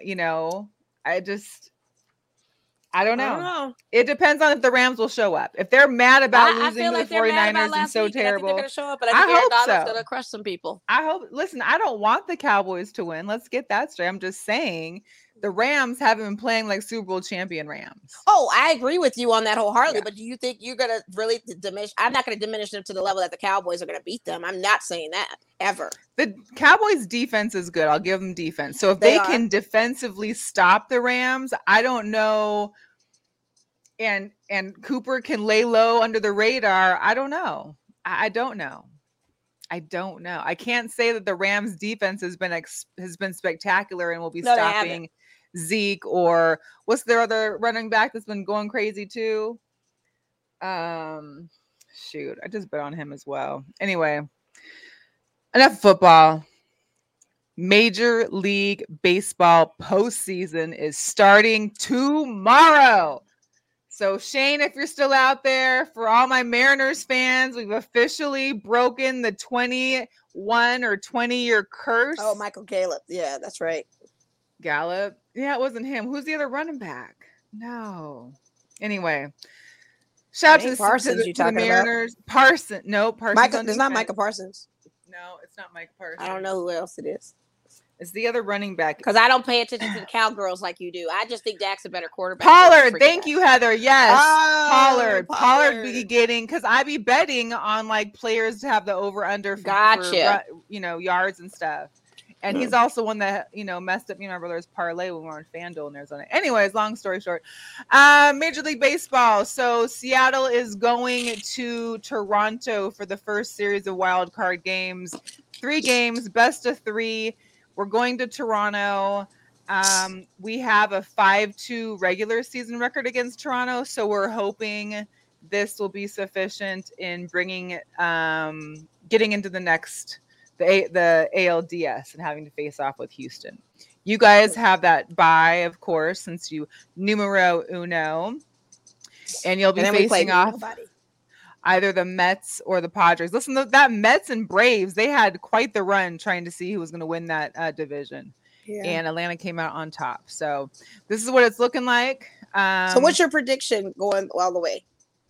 I don't know. It depends on if the Rams will show up. If they're mad about losing to the 49ers and so terrible, they're going to show up. But I think Aaron Donald's going to crush some people. Listen, I don't want the Cowboys to win. Let's get that straight. I'm just saying the Rams haven't been playing like Super Bowl champion Rams. Oh, I agree with you on that wholeheartedly. Yeah. But do you think you're going to really diminish? I'm not going to diminish them to the level that the Cowboys are going to beat them. I'm not saying that ever. The Cowboys defense is good. I'll give them defense. So if they can defensively stop the Rams, I don't know. And Cooper can lay low under the radar. I don't know. I don't know. I can't say that the Rams defense has been spectacular and will be stopping Zeke, or what's their other running back that's been going crazy too? Shoot, I just bet on him as well. Anyway, enough football. Major League Baseball postseason is starting tomorrow. So Shane, if you're still out there, for all my Mariners fans, we've officially broken the 21 or 20-year curse. Oh, Michael Gallup. Yeah, that's right. Gallup. Yeah, it wasn't him. Who's the other running back? No. Anyway. Shout out to the Mariners. About? Parsons. No, Parsons. It's not Micah Parsons. No, it's not Micah Parsons. I don't know who else it is. It's the other running back. Because I don't pay attention to the Cowgirls like you do. I just think Dak's a better quarterback. Pollard. Thank you, Heather. Yes. Pollard be getting, because I be betting on like players to have the over-under for yards and stuff. And he's also one that, messed up my brother's parlay when we were on FanDuel and Arizona. Anyways, long story short, Major League Baseball. So Seattle is going to Toronto for the first series of wild card games. 3 games, best of 3. We're going to Toronto. We have a 5-2 regular season record against Toronto. So we're hoping this will be sufficient in bringing, getting into the next the ALDS and having to face off with Houston. You guys have that bye, of course, since you numero uno, and you'll be facing off either the Mets or the Padres. Listen, that Mets and Braves, they had quite the run trying to see who was going to win that division. Yeah. And Atlanta came out on top. So this is what it's looking like. So what's your prediction going all the way?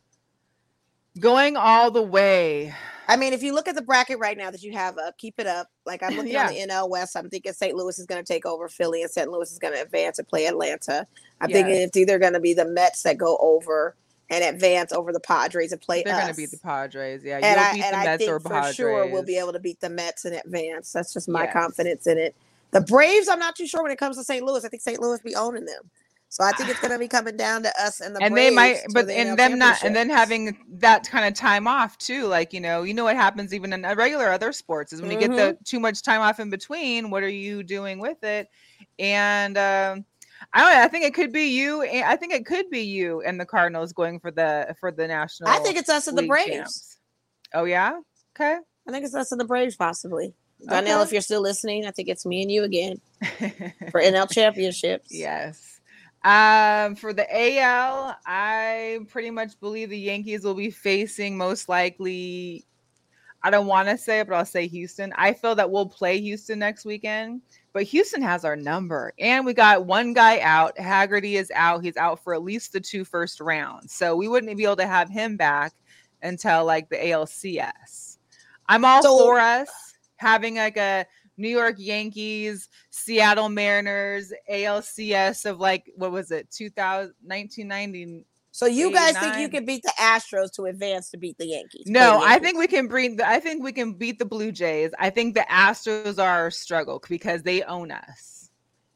Going all the way. I mean, if you look at the bracket right now that you have up, keep it up. Like I'm looking on the NL West. I'm thinking St. Louis is going to take over Philly and St. Louis is going to advance and play Atlanta. I'm thinking it's either going to be the Mets that go over and advance over the Padres and play They're going to beat the Padres. Yeah, you'll beat the Mets or Padres. For sure we'll be able to beat the Mets and advance. That's just my confidence in it. The Braves, I'm not too sure when it comes to St. Louis. I think St. Louis be owning them. So I think it's going to be coming down to us and the Braves. They might, but and them not, and then having that kind of time off too. Like you know what happens even in regular other sports is when you get the too much time off in between. What are you doing with it? And I don't know. I think it could be you. I think it could be you and the Cardinals going for the national. I think it's us and the Braves. Champs. Oh yeah. Okay. I think it's us and the Braves possibly. Donnell, if you're still listening, I think it's me and you again for NL championships. Yes. For the AL, I pretty much believe the Yankees will be facing most likely, I don't want to say it, but I'll say Houston. I feel that we'll play Houston next weekend, but Houston has our number. And we got one guy out. Haggerty is out. He's out for at least the 2 first rounds. So we wouldn't be able to have him back until like the ALCS. I'm all for us having like a New York Yankees, Seattle Mariners, ALCS of like, what was it, 1990? So you guys think you can beat the Astros to advance to beat the Yankees? No, I think we can beat the Blue Jays. I think the Astros are a struggle because they own us.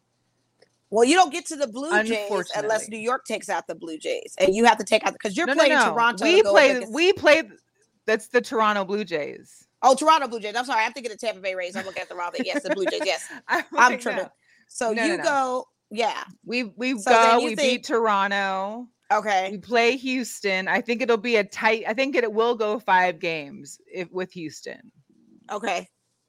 Well, you don't get to the Blue Jays unless New York takes out the Blue Jays, and you have to take out because you're playing Toronto. We play. That's the Toronto Blue Jays. Oh, Toronto Blue Jays. I'm sorry. I'm thinking of Tampa Bay Rays. I'm looking at the wrong thing. Yes, the Blue Jays. Yes. I'm tripping. So go. Yeah. We beat Toronto. Okay. We play Houston. I think it'll be I think it will go 5 games with Houston. Okay.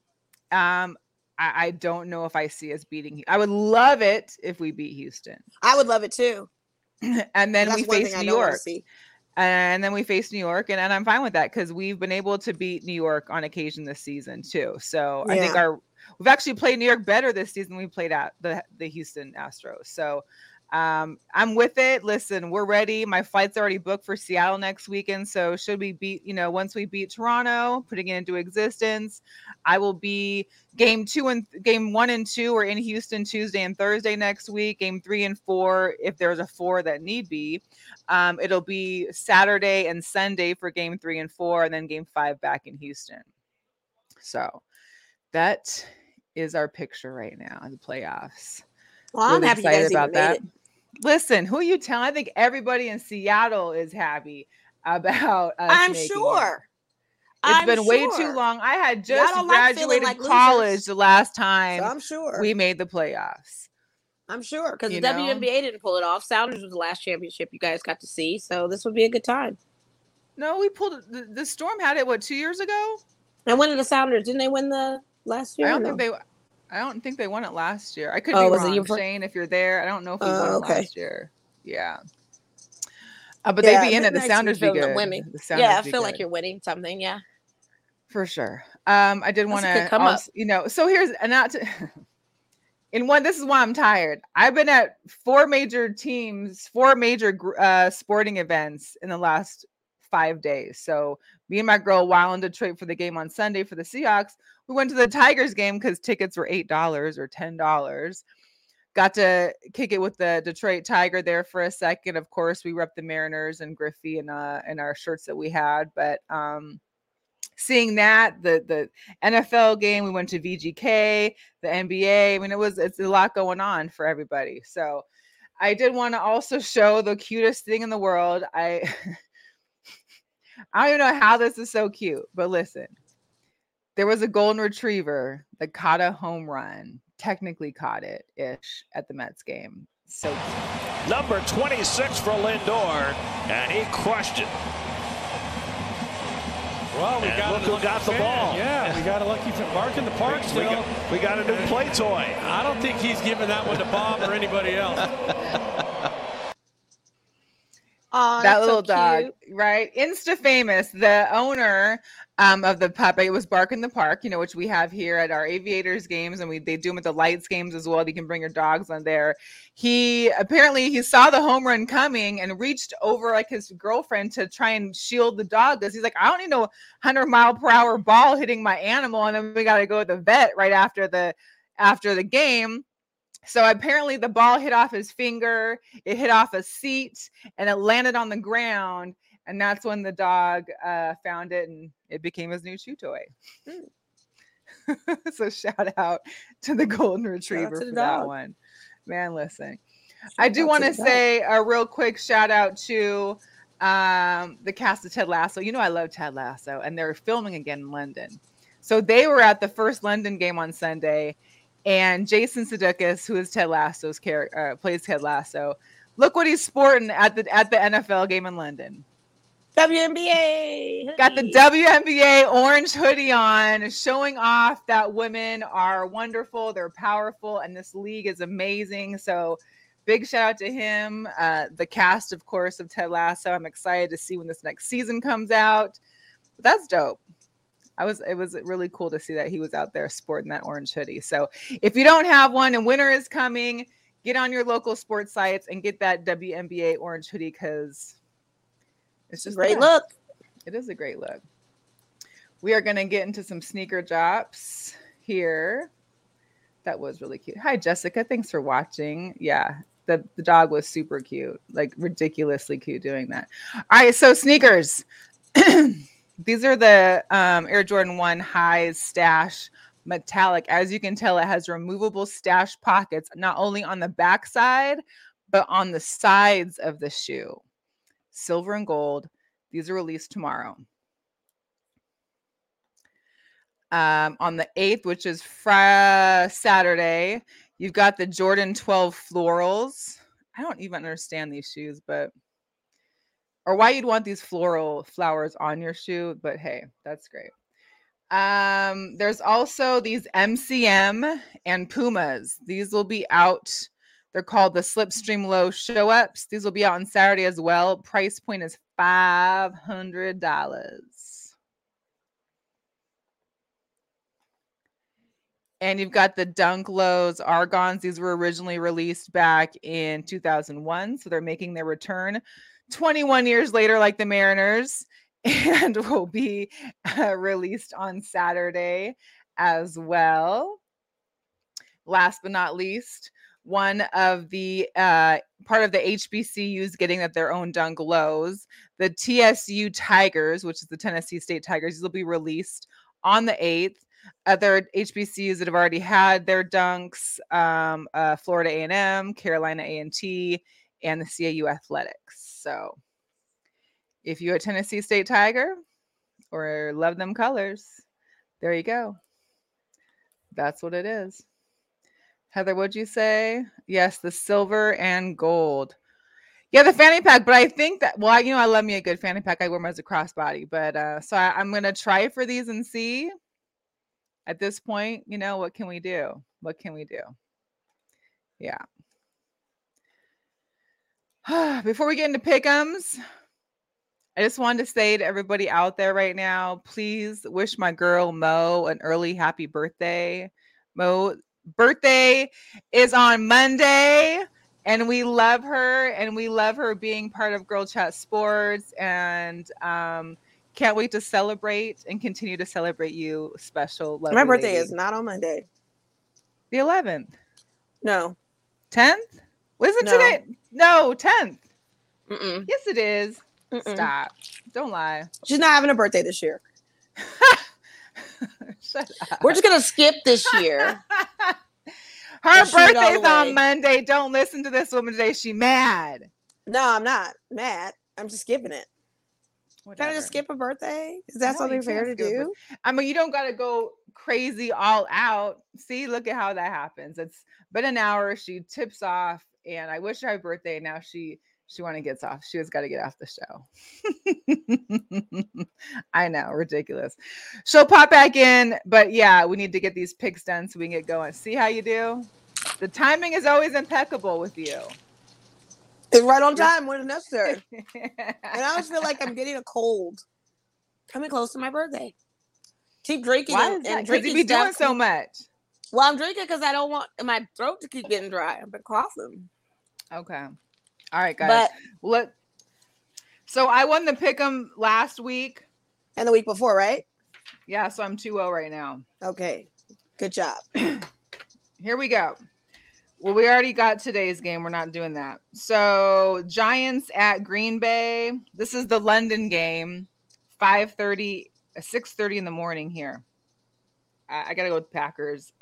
I don't know if I see us beating. I would love it if we beat Houston. I would love it too. And then we face New York. And then we face New York, and I'm fine with that because we've been able to beat New York on occasion this season too. So I think we've actually played New York better this season than we played at the Houston Astros. So I'm with it. Listen, we're ready. My flight's already booked for Seattle next weekend. So should we beat, once we beat Toronto, putting it into existence, I will be game 1 and 2 are in Houston Tuesday and Thursday next week. Game 3 and 4, if there's a 4 that need be, it'll be Saturday and Sunday for game 3 and 4, and then game 5 back in Houston. So that is our picture right now in the playoffs. Well, I'm happy you guys about that. Made it. Listen, who you tell? I think everybody in Seattle is happy about us. I'm sure. It's been way too long. I had just graduated college the last time so I'm sure we made the playoffs. I'm sure because the WNBA didn't pull it off. Sounders was the last championship you guys got to see, so this would be a good time. No, we pulled the Storm had it 2 years ago? And when did the Sounders? Didn't they win the last year? I don't think they won it last year. I could be wrong. Shane, if you're there, I don't know if we won it last year. Yeah. But they'd be in it. The Sounders be good. I feel like you're winning something. Yeah. For sure. I did want to, so here's this is why I'm tired. I've been at 4 major sporting events in the last 5 days. So me and my girl, while in Detroit for the game on Sunday for the Seahawks, we went to the Tigers game because tickets were $8 or $10. Got to kick it with the Detroit Tiger there for a second. Of course, we rep the Mariners and Griffey in our shirts that we had. But seeing that, the NFL game, we went to VGK, the NBA. I mean, it's a lot going on for everybody. So I did want to also show the cutest thing in the world. I don't even know how this is so cute, but listen, there was a golden retriever that caught a home run. Technically caught it-ish at the Mets game. So cute. Number 26 for Lindor, and he crushed it. Well, we got the ball. Yeah, we got a lucky Bark in the Park still. We got a new play toy. I don't think he's giving that one to Bob or anybody else. That little dog, right? Insta famous. The owner of the puppy was Bark in the Park, which we have here at our Aviators games, and they do them at the Lights games as well. You can bring your dogs on there. He saw the home run coming and reached over like his girlfriend to try and shield the dog, because he's like, I don't need no 100-mile-per-hour ball hitting my animal, and then we got to go to the vet right after the game. So apparently the ball hit off his finger, it hit off a seat, and it landed on the ground. And that's when the dog found it, and it became his new chew toy. So shout out to the golden retriever for that one. Man, listen. I do want to say a real quick shout out to the cast of Ted Lasso. I love Ted Lasso, and they're filming again in London. So they were at the first London game on Sunday. And Jason Sudeikis, who is Ted Lasso's character, plays Ted Lasso. Look what he's sporting at the NFL game in London. WNBA hoodie. Got the WNBA orange hoodie on, showing off that women are wonderful, they're powerful, and this league is amazing. So big shout out to him. The cast, of course, of Ted Lasso. I'm excited to see when this next season comes out. But that's dope. It was really cool to see that he was out there sporting that orange hoodie. So if you don't have one and winter is coming, get on your local sports sites and get that WNBA orange hoodie, because it's just great look. It is a great look. We are going to get into some sneaker drops here. That was really cute. Hi, Jessica. Thanks for watching. Yeah, the dog was super cute, like ridiculously cute doing that. All right, so sneakers. These are the Air Jordan 1 Highs Stash Metallic. As you can tell, it has removable stash pockets, not only on the back side, but on the sides of the shoe. Silver and gold. These are released tomorrow. On the 8th, which is Saturday, you've got the Jordan 12 Florals. I don't even understand these shoes, or why you'd want these floral flowers on your shoe, but hey, that's great. There's also these MCM and Pumas. These will be out. They're called the Slipstream Low Show Ups. These will be out on Saturday as well. Price point is $500. And you've got the Dunk Lows Argons. These were originally released back in 2001, so they're making their return 21 years later, like the Mariners, and will be released on Saturday as well. Last but not least, one of the part of the HBCUs getting at their own Dunk Lows, the TSU Tigers, which is the Tennessee State Tigers, these will be released on the 8th. Other HBCUs that have already had their dunks, Florida A&M, Carolina A&T, and the CAU Athletics. So if you're a Tennessee State Tiger or love them colors, there you go. That's what it is. Heather, what'd you say? Yes, the silver and gold. Yeah, the fanny pack, but I think that I love me a good fanny pack. I wear mine as a crossbody, but so I'm gonna try for these and see. At this point, what can we do? What can we do? Yeah. Before we get into pick'ems, I just wanted to say to everybody out there right now, please wish my girl Mo an early happy birthday. Mo birthday is on Monday. And we love her, and we love her being part of Girl Chat Sports, and can't wait to celebrate and continue to celebrate you, special lovely My birthday lady. is not on Monday. The 11th. No. 10th? Was it today? No, 10th. Mm-mm. Yes, it is. Mm-mm. Stop. Don't lie. She's not having a birthday this year. Shut up. We're just going to skip this year. Her birthday's on Monday. Don't listen to this woman today. She mad. No, I'm not mad. I'm just skipping it. Whatever. Can I just skip a birthday? Is that something fair to do? I mean, you don't got to go crazy all out. See, look at how that happens. It's been an hour. She tips off, and I wish her happy birthday. Now she want to get off. She has got to get off the show. I know, ridiculous. She'll pop back in, but yeah, we need to get these picks done so we can get going. See how you do? The timing is always impeccable with you. It's right on time when it's necessary. And I always feel like I'm getting a cold. Coming close to my birthday. Keep drinking. Why is that? Because you be doing so much. Well, I'm drinking because I don't want my throat to keep getting dry. I've been coughing. Okay. All right, guys. So I won the pick'em last week. And the week before, right? Yeah, so I'm 2-0 right now. Okay. Good job. Here we go. Well, we already got today's game. We're not doing that. So Giants at Green Bay. This is the London game. 6:30 in the morning here. I got to go with Packers.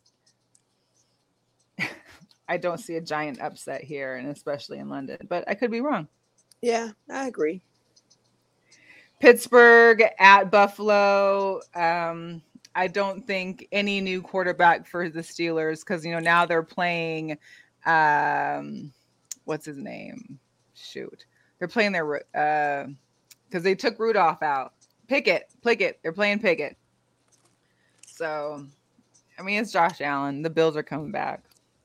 I don't see a Giant upset here, and especially in London, but I could be wrong. Yeah, I agree. Pittsburgh at Buffalo. I don't think any new quarterback for the Steelers because, now they're playing, what's his name? Shoot. They're playing their, because they took Rudolph out. Pickett. They're playing Pickett. So, I mean, it's Josh Allen. The Bills are coming back.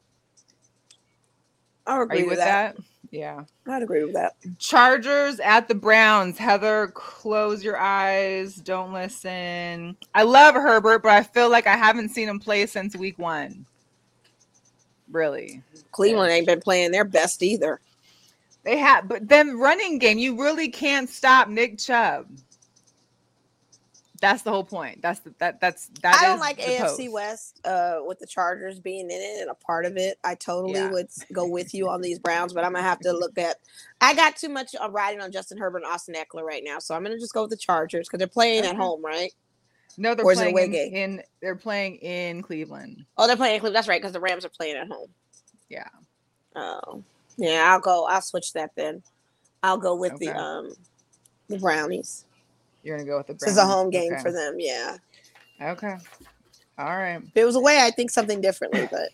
I agree with that. Yeah. I'd agree with that. Chargers at the Browns. Heather, close your eyes. Don't listen. I love Herbert, but I feel like I haven't seen him play since week 1. Really. Cleveland ain't been playing their best either. They have, but then running game, you really can't stop Nick Chubb. That's the whole point. That I don't like AFC West with the Chargers being in it and a part of it. I totally would go with you on these Browns, but I'm gonna have to look at. I got too much riding on Justin Herbert and Austin Eckler right now, so I'm gonna just go with the Chargers because they're playing at home, right? No, they're playing they're playing in Cleveland. Oh, they're playing in Cleveland. That's right, because the Rams are playing at home. Yeah. Oh, yeah. I'll switch that then. I'll go with the Brownies. You're going to go with the Browns. This is a home game for them, yeah. Okay. All right. If it was away, I think something differently, but.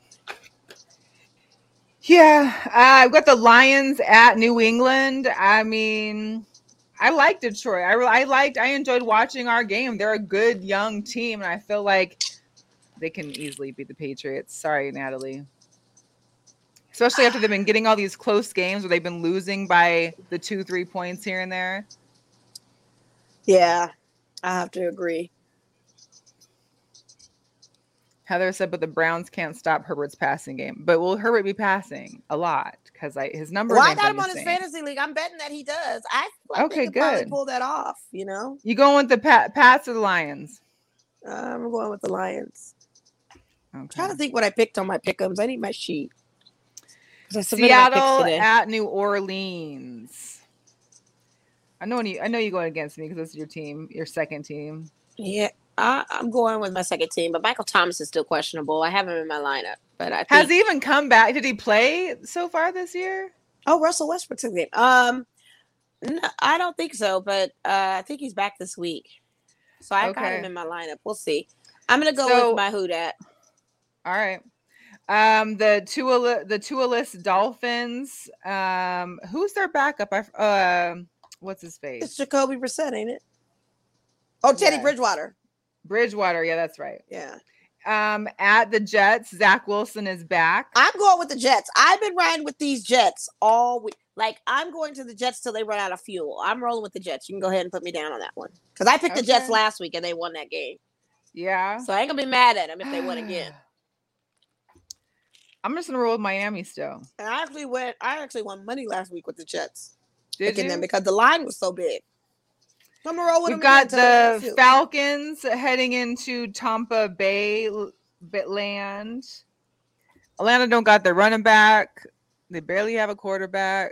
Yeah. I've got the Lions at New England. I mean, I like Detroit. I enjoyed watching our game. They're a good young team, and I feel like they can easily beat the Patriots. Sorry, Natalie. Especially after they've been getting all these close games where they've been losing by the 2-3 points here and there. Yeah, I have to agree. Heather said, but the Browns can't stop Herbert's passing game. But will Herbert be passing a lot? Because his numbers. Well, I got him on his fantasy league. I'm betting that he does. I feel like they could probably pull that off. You going with the Pats or the Lions? I'm going with the Lions. Okay. I'm trying to think what I picked on my pick'ems. I need my sheet. Seattle at New Orleans. I know you're going against me because this is your team, your second team. Yeah, I'm going with my second team, but Michael Thomas is still questionable. I have him in my lineup, but I think... Has he even come back? Did he play so far this year? Oh, Russell Westbrook took it. No, I don't think so, but I think he's back this week. So I got him in my lineup. We'll see. I'm gonna go with my who dat. All right. The Tualis Dolphins. Who's their backup? What's his face? It's Jacoby Brissett, ain't it? Oh, Teddy Bridgewater. Bridgewater, yeah, that's right. Yeah. At the Jets, Zach Wilson is back. I'm going with the Jets. I've been riding with these Jets all week. Like, I'm going to the Jets till they run out of fuel. I'm rolling with the Jets. You can go ahead and put me down on that one. Because I picked the Jets last week and they won that game. Yeah. So I ain't going to be mad at them if they win again. I'm just going to roll with Miami still. And I actually won money last week with the Jets. Did you? Them because the line was so big. I'm going to roll with them. We've got the Falcons heading into Tampa Bay land. Atlanta don't got their running back. They barely have a quarterback.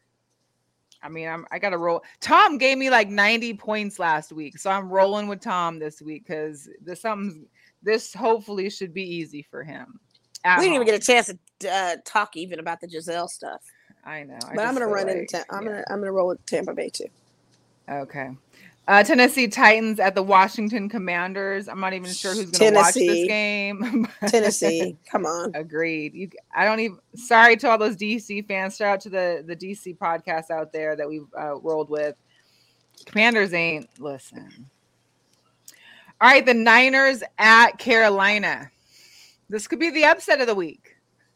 I mean, I got to roll. Tom gave me like 90 points last week, so I'm rolling with Tom this week because this hopefully should be easy for him. We didn't even get a chance to talk even about the Giselle stuff. I know, but I'm going to run into. I'm going to roll with Tampa Bay too. Okay. Tennessee Titans at the Washington Commanders. I'm not even sure who's going to watch this game. Tennessee, come on. Agreed. Sorry to all those DC fans. Shout out to the DC podcast out there that we've rolled with. Commanders ain't listen. All right, the Niners at Carolina. This could be the upset of the week.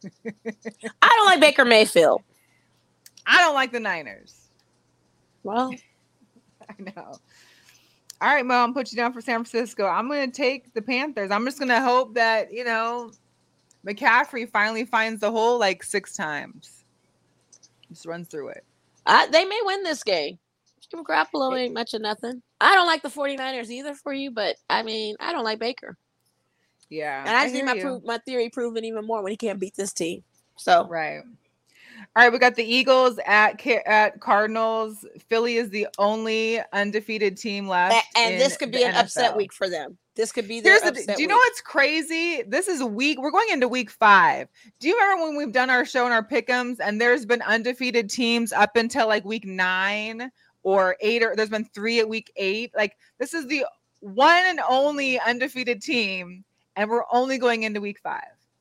I don't like Baker Mayfield. I don't like the Niners. Well, I know. All right, Mo, I'm put you down for San Francisco. I'm going to take the Panthers. I'm just going to hope that, McCaffrey finally finds the hole like 6 times. Just runs through it. They may win this game. Jimmy Garoppolo ain't much of nothing. I don't like the 49ers either for you, but, I don't like Baker. Yeah. And I just need my theory proven even more when he can't beat this team. So right. All right, we got the Eagles at Cardinals. Philly is the only undefeated team left. And this could be an upset week for them. This could be their upset week. Do you know what's crazy? This is we're going into week 5. Do you remember when we've done our show and our pick'ems and there's been undefeated teams up until like week 9 or 8, or there's been 3 at week 8? Like, this is the one and only undefeated team, and we're only going into week 5.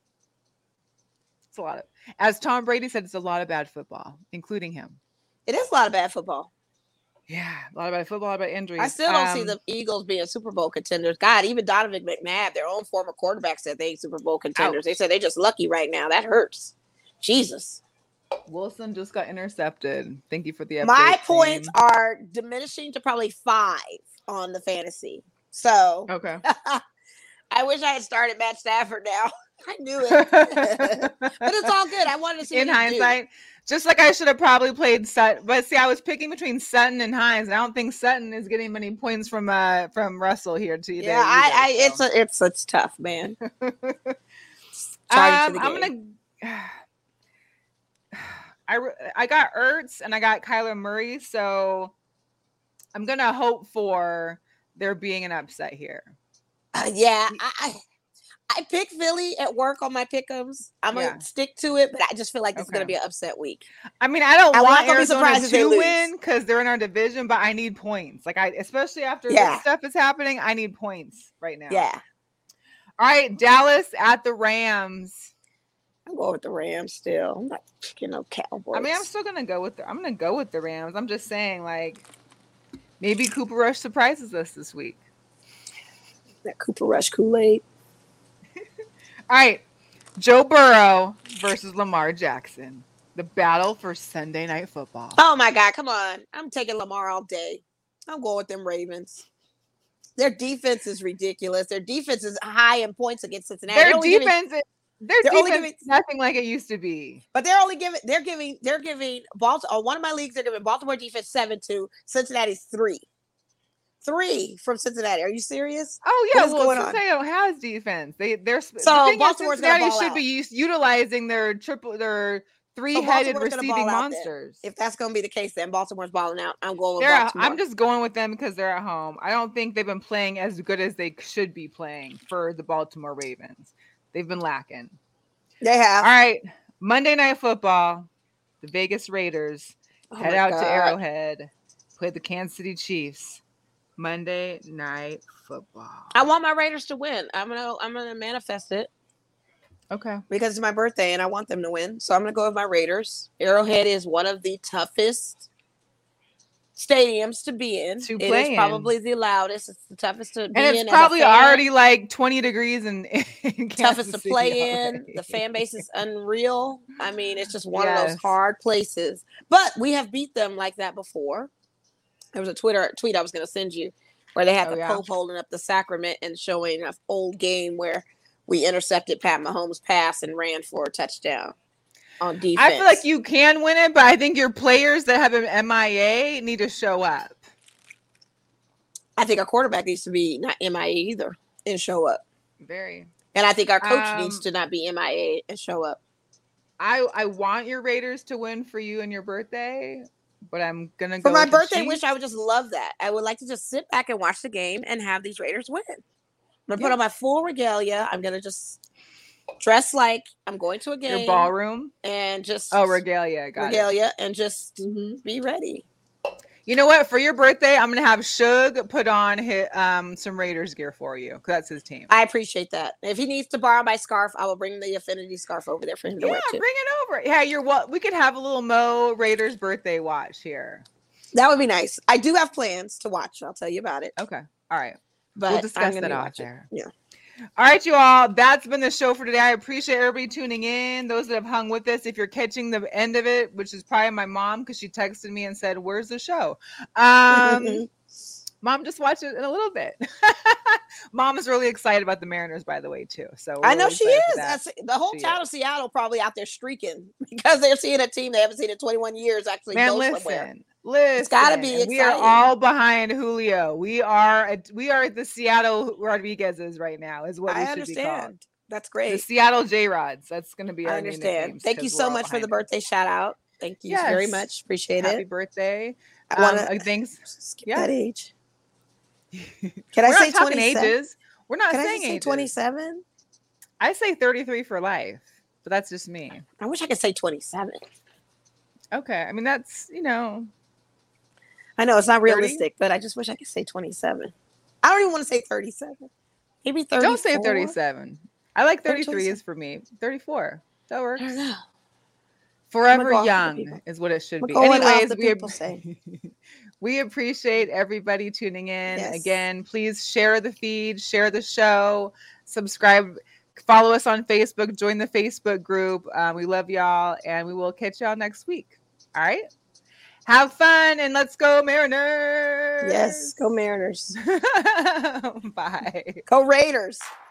It's a lot of, as Tom Brady said, it's a lot of bad football, including him. It is a lot of bad football. Yeah, a lot of bad football, a lot of bad injuries. I still don't see the Eagles being Super Bowl contenders. God, even Donovan McNabb, their own former quarterback, said they ain't Super Bowl contenders. Ouch. They said they're just lucky right now. That hurts. Jesus. Wilson just got intercepted. Thank you for the update. My points are diminishing to probably 5 on the fantasy. So okay. I wish I had started Matt Stafford now. I knew it. But it's all good. I wanted to see in hindsight. Just like I should have probably played Sutton. But see, I was picking between Sutton and Hines. And I don't think Sutton is getting many points from Russell here today. Yeah, it's tough, man. I got Ertz and I got Kyler Murray, so I'm gonna hope for there being an upset here. I picked Philly at work on my pick'ems. I'm going to stick to it, but I just feel like this is going to be an upset week. I mean, I don't want Arizona to win because they're in our division, but I need points. Like, especially after this stuff is happening, I need points right now. Yeah. All right, Dallas at the Rams. I'm going with the Rams still. I'm not picking no Cowboys. I mean, I'm still going to go with the Rams. I'm just saying, like, maybe Cooper Rush surprises us this week. That Cooper Rush Kool-Aid. All right, Joe Burrow versus Lamar Jackson. The battle for Sunday Night Football. Oh, my God. Come on. I'm taking Lamar all day. I'm going with them Ravens. Their defense is ridiculous. Their defense is high in points against Cincinnati. Their defense is nothing like it used to be. But they're giving Baltimore, one of my leagues, they're giving Baltimore defense 7-2, Cincinnati's 3. 3 from Cincinnati. Are you serious? Oh yeah, Cincinnati don't have defense. Baltimore's Cincinnati should be utilizing their 3-headed receiving monsters. If that's going to be the case, then Baltimore's balling out. I'm going with Baltimore. I'm just going with them because they're at home. I don't think they've been playing as good as they should be playing for the Baltimore Ravens. They've been lacking. They have. All right, Monday Night Football. The Vegas Raiders head out to Arrowhead, play the Kansas City Chiefs. Monday Night Football. I want my Raiders to win. I'm gonna manifest it. Okay. Because it's my birthday and I want them to win. So I'm going to go with my Raiders. Arrowhead is one of the toughest stadiums to be in. It is probably the loudest. It's the toughest to be in. And it's probably already like 20 degrees and toughest to play in. The fan base is unreal. I mean, it's just one of those hard places. But we have beat them like that before. There was a tweet I was going to send you where they had the Pope holding up the sacrament and showing an old game where we intercepted Pat Mahomes' pass and ran for a touchdown on defense. I feel like you can win it, but I think your players that have an MIA need to show up. I think our quarterback needs to be not MIA either and show up. Very. And I think our coach needs to not be MIA and show up. I want your Raiders to win for you and your birthday, but I'm going to go for my birthday wish. I would just love that. I would like to just sit back and watch the game and have these Raiders win. I'm going to put on my full regalia. I'm going to just dress like I'm going to a game. Your ballroom? And just... regalia. Regalia and just be ready. You know what? For your birthday, I'm going to have Suge put on some Raiders gear for you because that's his team. I appreciate that. If he needs to borrow my scarf, I will bring the Affinity scarf over there for him to wear too. Yeah, bring it over. Yeah, we could have a little Mo Raiders birthday watch here. That would be nice. I do have plans to watch. I'll tell you about it. Okay. All right. But we'll discuss that out there. Yeah. All right, you all. That's been the show for today. I appreciate everybody tuning in. Those that have hung with us. If you're catching the end of it, which is probably my mom because she texted me and said, "Where's the show?" Mom, just watch it in a little bit. Mom is really excited about the Mariners, by the way, too. So I know she is. The whole town of Seattle probably out there streaking because they're seeing a team they haven't seen in 21 years actually go somewhere. Listen, it's got to be exciting. We are all behind Julio. We are the Seattle Rodriguez's right now, is what we should be called. That's great. The Seattle J-Rods. That's going to be our new nicknames. Thank you so much for the birthday shout out. Thank you very much. Appreciate it. Happy birthday. I want to skip that age. Can I say 27? Ages. We're not saying ages. 27? I say 33 for life, but that's just me. I wish I could say 27. Okay. I mean, that's, I know it's not realistic, but I just wish I could say 27. I don't even want to say 37. Maybe 34. Don't say 37. I like 33 is for me. 34. That works. I don't know. Forever young is what it should be. Anyways, we appreciate everybody tuning in. Yes. Again, please share the feed, share the show, subscribe, follow us on Facebook, join the Facebook group. We love y'all, and we will catch y'all next week. All right? Have fun, and let's go Mariners. Yes, go Mariners. Bye. Go Raiders.